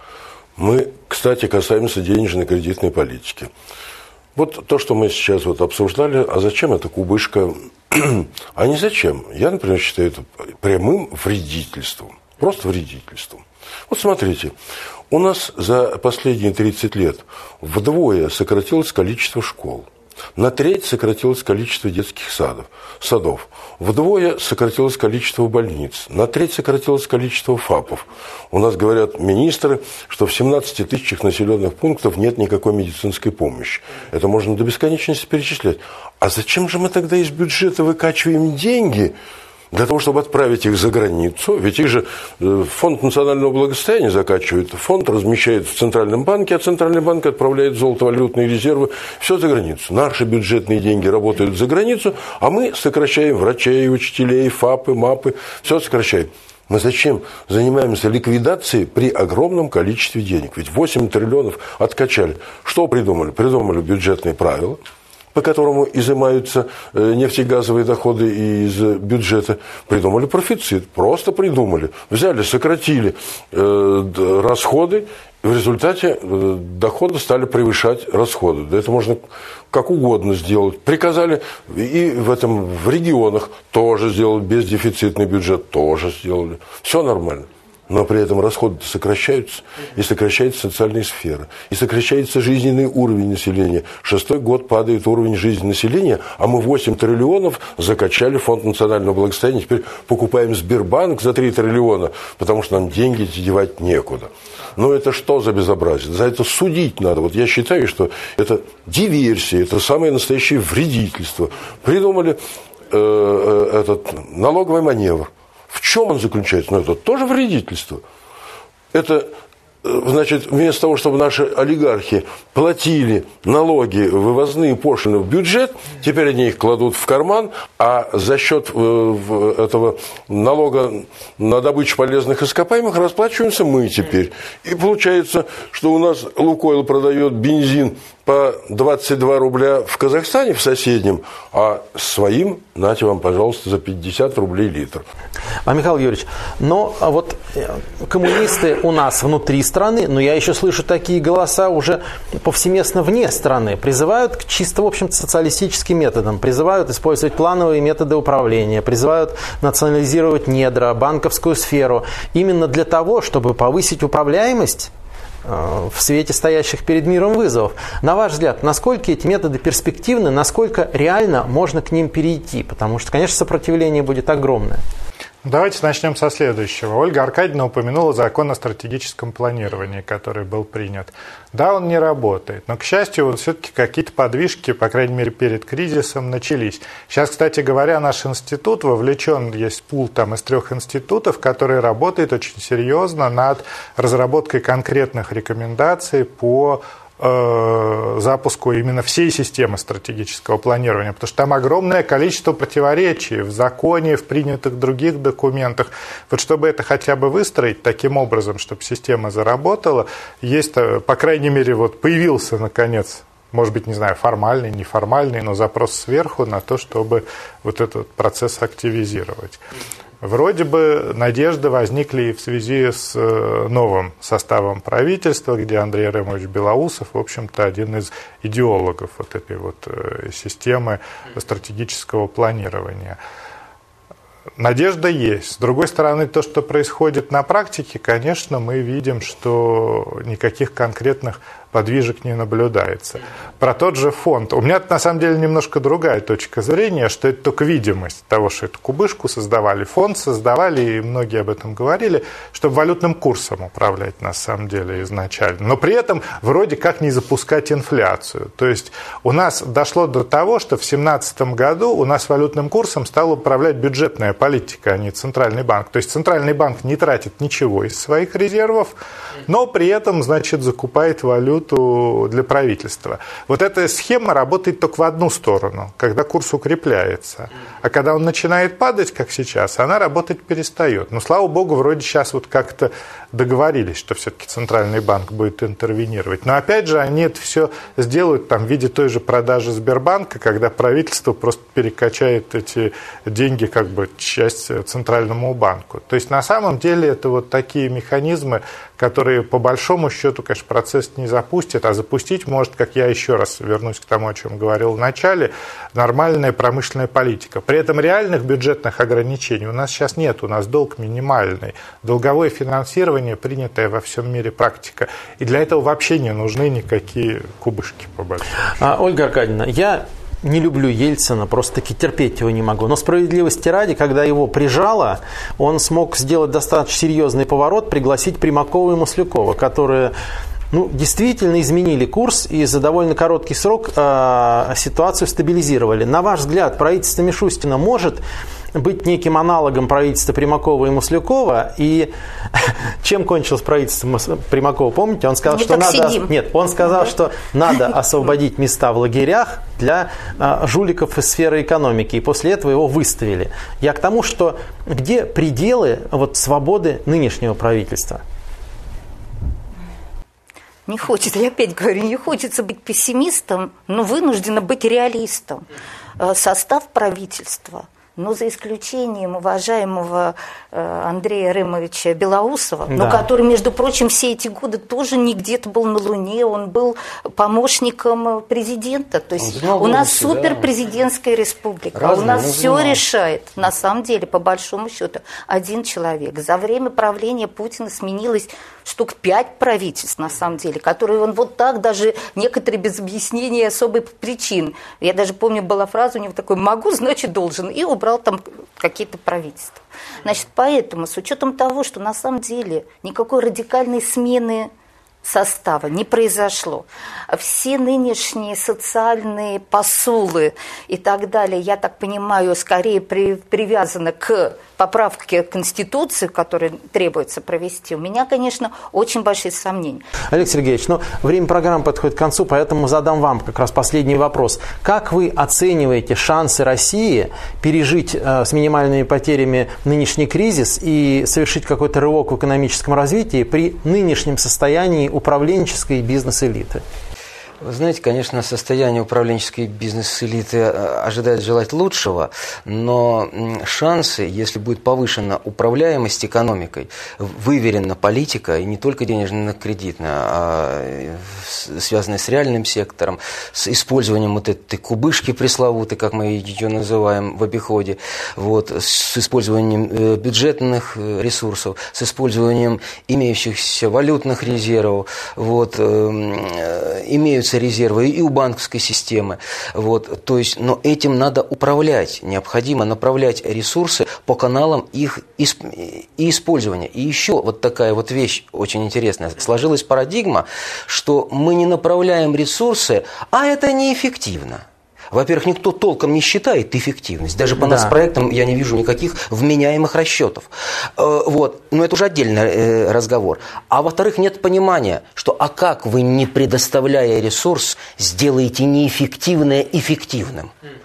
Мы, кстати, касаемся денежно-кредитной политики. Вот то, что мы сейчас вот обсуждали, а зачем эта кубышка? А не зачем. Я, например, считаю это прямым вредительством. Просто вредительством. Вот смотрите, у нас за последние 30 лет вдвое сократилось количество школ. На треть сократилось количество детских садов. Вдвое сократилось количество больниц. На треть сократилось количество ФАПов. У нас говорят министры, что в 17 тысячах населенных пунктов нет никакой медицинской помощи. Это можно до бесконечности перечислять. А зачем же мы тогда из бюджета выкачиваем деньги для того, чтобы отправить их за границу? Ведь их же фонд национального благосостояния закачивает, фонд размещает в Центральном банке, а Центральный банк отправляет золотовалютные резервы, все за границу. Наши бюджетные деньги работают за границу, а мы сокращаем врачей, учителей, ФАПы, МАПы, все сокращаем. Мы зачем занимаемся ликвидацией при огромном количестве денег? Ведь 8 триллионов откачали. Что придумали? Придумали бюджетные правила, по которому изымаются нефтегазовые доходы из бюджета. Придумали профицит, просто придумали. Взяли, сократили расходы, и в результате доходы стали превышать расходы. Да это можно как угодно сделать. Приказали и в регионах тоже сделать бездефицитный бюджет, тоже сделали. Все нормально. Но при этом расходы сокращаются, и сокращается социальная сфера, и сокращается жизненный уровень населения. 6-й год падает уровень жизни населения, а мы 8 триллионов закачали в фонд национального благосостояния. Теперь покупаем Сбербанк за 3 триллиона, потому что нам деньги эти девать некуда. Но это что за безобразие? За это судить надо. Вот я считаю, что это диверсия, это самое настоящее вредительство. Придумали этот налоговый маневр. В чем он заключается? Ну, это тоже вредительство. Это, значит, вместо того, чтобы наши олигархи платили налоги, вывозные пошлины в бюджет, теперь они их кладут в карман, а за счет этого налога на добычу полезных ископаемых расплачиваемся мы теперь. И получается, что у нас Лукойл продает бензин по 22 рубля в Казахстане, в соседнем, а своим, нате вам, пожалуйста, за 50 рублей литр. Михаил Юрьевич, но вот коммунисты у нас внутри страны, но я еще слышу такие голоса уже повсеместно вне страны, призывают к чисто, в общем-то, социалистическим методам, призывают использовать плановые методы управления, призывают национализировать недра, банковскую сферу, именно для того, чтобы повысить управляемость в свете стоящих перед миром вызовов. На ваш взгляд, насколько эти методы перспективны, насколько реально можно к ним перейти? Потому что, конечно, сопротивление будет огромное. Давайте начнем со следующего. Ольга Аркадьевна упомянула закон о стратегическом планировании, который был принят. Да, он не работает, но, к счастью, вот все-таки какие-то подвижки, по крайней мере, перед кризисом начались. Сейчас, кстати говоря, наш институт вовлечен, есть пул там из 3 институтов, который работает очень серьезно над разработкой конкретных рекомендаций по запуску именно всей системы стратегического планирования, потому что там огромное количество противоречий в законе, в принятых других документах. Вот чтобы это хотя бы выстроить таким образом, чтобы система заработала, есть, по крайней мере, вот появился, наконец, может быть, не знаю, формальный, неформальный, но запрос сверху на то, чтобы вот этот процесс активизировать. Вроде бы надежды возникли и в связи с новым составом правительства, где Андрей Ремович Белоусов, в общем-то, один из идеологов вот этой вот системы стратегического планирования. Надежда есть. С другой стороны, то, что происходит на практике, конечно, мы видим, что никаких конкретных подвижек не наблюдается. Про тот же фонд. У меня, на самом деле, немножко другая точка зрения, что это только видимость того, что эту кубышку создавали, фонд создавали, и многие об этом говорили, чтобы валютным курсом управлять, на самом деле, изначально. Но при этом вроде как не запускать инфляцию. То есть у нас дошло до того, что в 2017 году у нас валютным курсом стала управлять бюджетная политика, а не Центральный банк. То есть Центральный банк не тратит ничего из своих резервов, но при этом, значит, закупает валюту валюту для правительства. Вот эта схема работает только в одну сторону, когда курс укрепляется. А когда он начинает падать, как сейчас, она работать перестает. Но, слава богу, вроде сейчас вот как-то договорились, что все-таки Центральный банк будет интервенировать. Но, опять же, они это все сделают там, в виде той же продажи Сбербанка, когда правительство просто перекачает эти деньги, как бы, часть Центральному банку. То есть, на самом деле, это вот такие механизмы, которые, по большому счету, конечно, процесс не запустят, а запустить может, как я еще раз вернусь к тому, о чем говорил в начале, нормальная промышленная политика. При этом реальных бюджетных ограничений у нас сейчас нет, у нас долг минимальный. Долговое финансирование принятая во всем мире практика. И для этого вообще не нужны никакие кубышки, по большому счету. Ольга Аркадьевна, я не люблю Ельцина, просто-таки терпеть его не могу. Но справедливости ради, когда его прижало, он смог сделать достаточно серьезный поворот, пригласить Примакова и Маслякова, которые действительно изменили курс и за довольно короткий срок ситуацию стабилизировали. На ваш взгляд, правительство Мишустина может быть неким аналогом правительства Примакова и Маслякова? И чем кончилось правительство Примакова, помните? Он сказал, что надо освободить места в лагерях для жуликов из сферы экономики. И после этого его выставили. Я к тому, что где пределы свободы нынешнего правительства? Не хочется, я опять говорю, не хочется быть пессимистом, но вынуждена быть реалистом. Состав правительства, за исключением уважаемого Андрея Ремовича Белоусова, который, между прочим, все эти годы тоже не где-то был на Луне, он был помощником президента. То есть у нас суперпрезидентская республика, у нас все решает, на самом деле, по большому счету, один человек. За время правления Путина сменилось штук 5 правительств, на самом деле, которые он вот так, даже некоторые без объяснения особых причин. Я даже помню, была фраза у него такой: «Могу, значит должен», и убрал там какие-то правительства. Значит, поэтому, с учетом того, что на самом деле никакой радикальной смены состава не произошло, все нынешние социальные посулы и так далее, я так понимаю, скорее привязаны к поправке Конституции, которую требуется провести, у меня, конечно, очень большие сомнения. Олег Сергеевич, время программы подходит к концу, поэтому задам вам как раз последний вопрос. Как вы оцениваете шансы России пережить с минимальными потерями нынешний кризис и совершить какой-то рывок в экономическом развитии при нынешнем состоянии управленческой и бизнес-элиты? Вы знаете, конечно, состояние управленческой бизнес-элиты ожидает желать лучшего, но шансы, если будет повышена управляемость экономикой, выверена политика, и не только денежно-кредитная, а связанная с реальным сектором, с использованием вот этой кубышки пресловутой, как мы ее называем в обиходе, с использованием бюджетных ресурсов, с использованием имеющихся валютных резервов, имеются резервы и у банковской системы. То есть, но этим надо управлять. Необходимо направлять ресурсы по каналам их использования. И еще такая вещь очень интересная. Сложилась парадигма, что мы не направляем ресурсы, а это неэффективно. Во-первых, никто толком не считает эффективность. Даже по нас проектам я не вижу никаких вменяемых расчетов. Но это уже отдельный разговор. А во-вторых, нет понимания, что как вы, не предоставляя ресурс, сделаете неэффективное эффективным.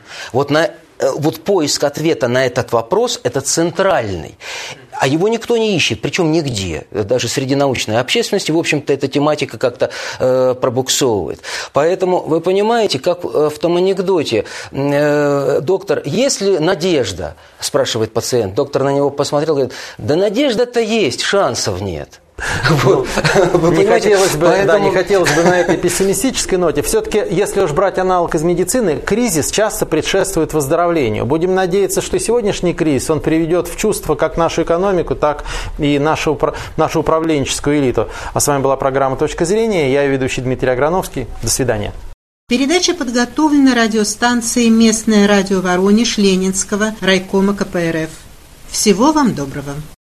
Поиск ответа на этот вопрос – это центральный. А его никто не ищет, причем нигде. Даже среди научной общественности, в общем-то, эта тематика как-то пробуксовывает. Поэтому вы понимаете, как в том анекдоте: доктор, есть ли надежда? Спрашивает пациент. Доктор на него посмотрел и говорит: да надежда-то есть, шансов нет. Не хотелось бы на этой пессимистической ноте. Все-таки, если уж брать аналог из медицины, кризис часто предшествует выздоровлению. Будем надеяться, что сегодняшний кризис, он приведет в чувство как нашу экономику, так и нашу управленческую элиту. А с вами была программа «Точка зрения». Я ведущий Дмитрий Аграновский. До свидания. Передача подготовлена радиостанцией «Местное радио Воронеж» Ленинского райкома КПРФ. Всего вам доброго.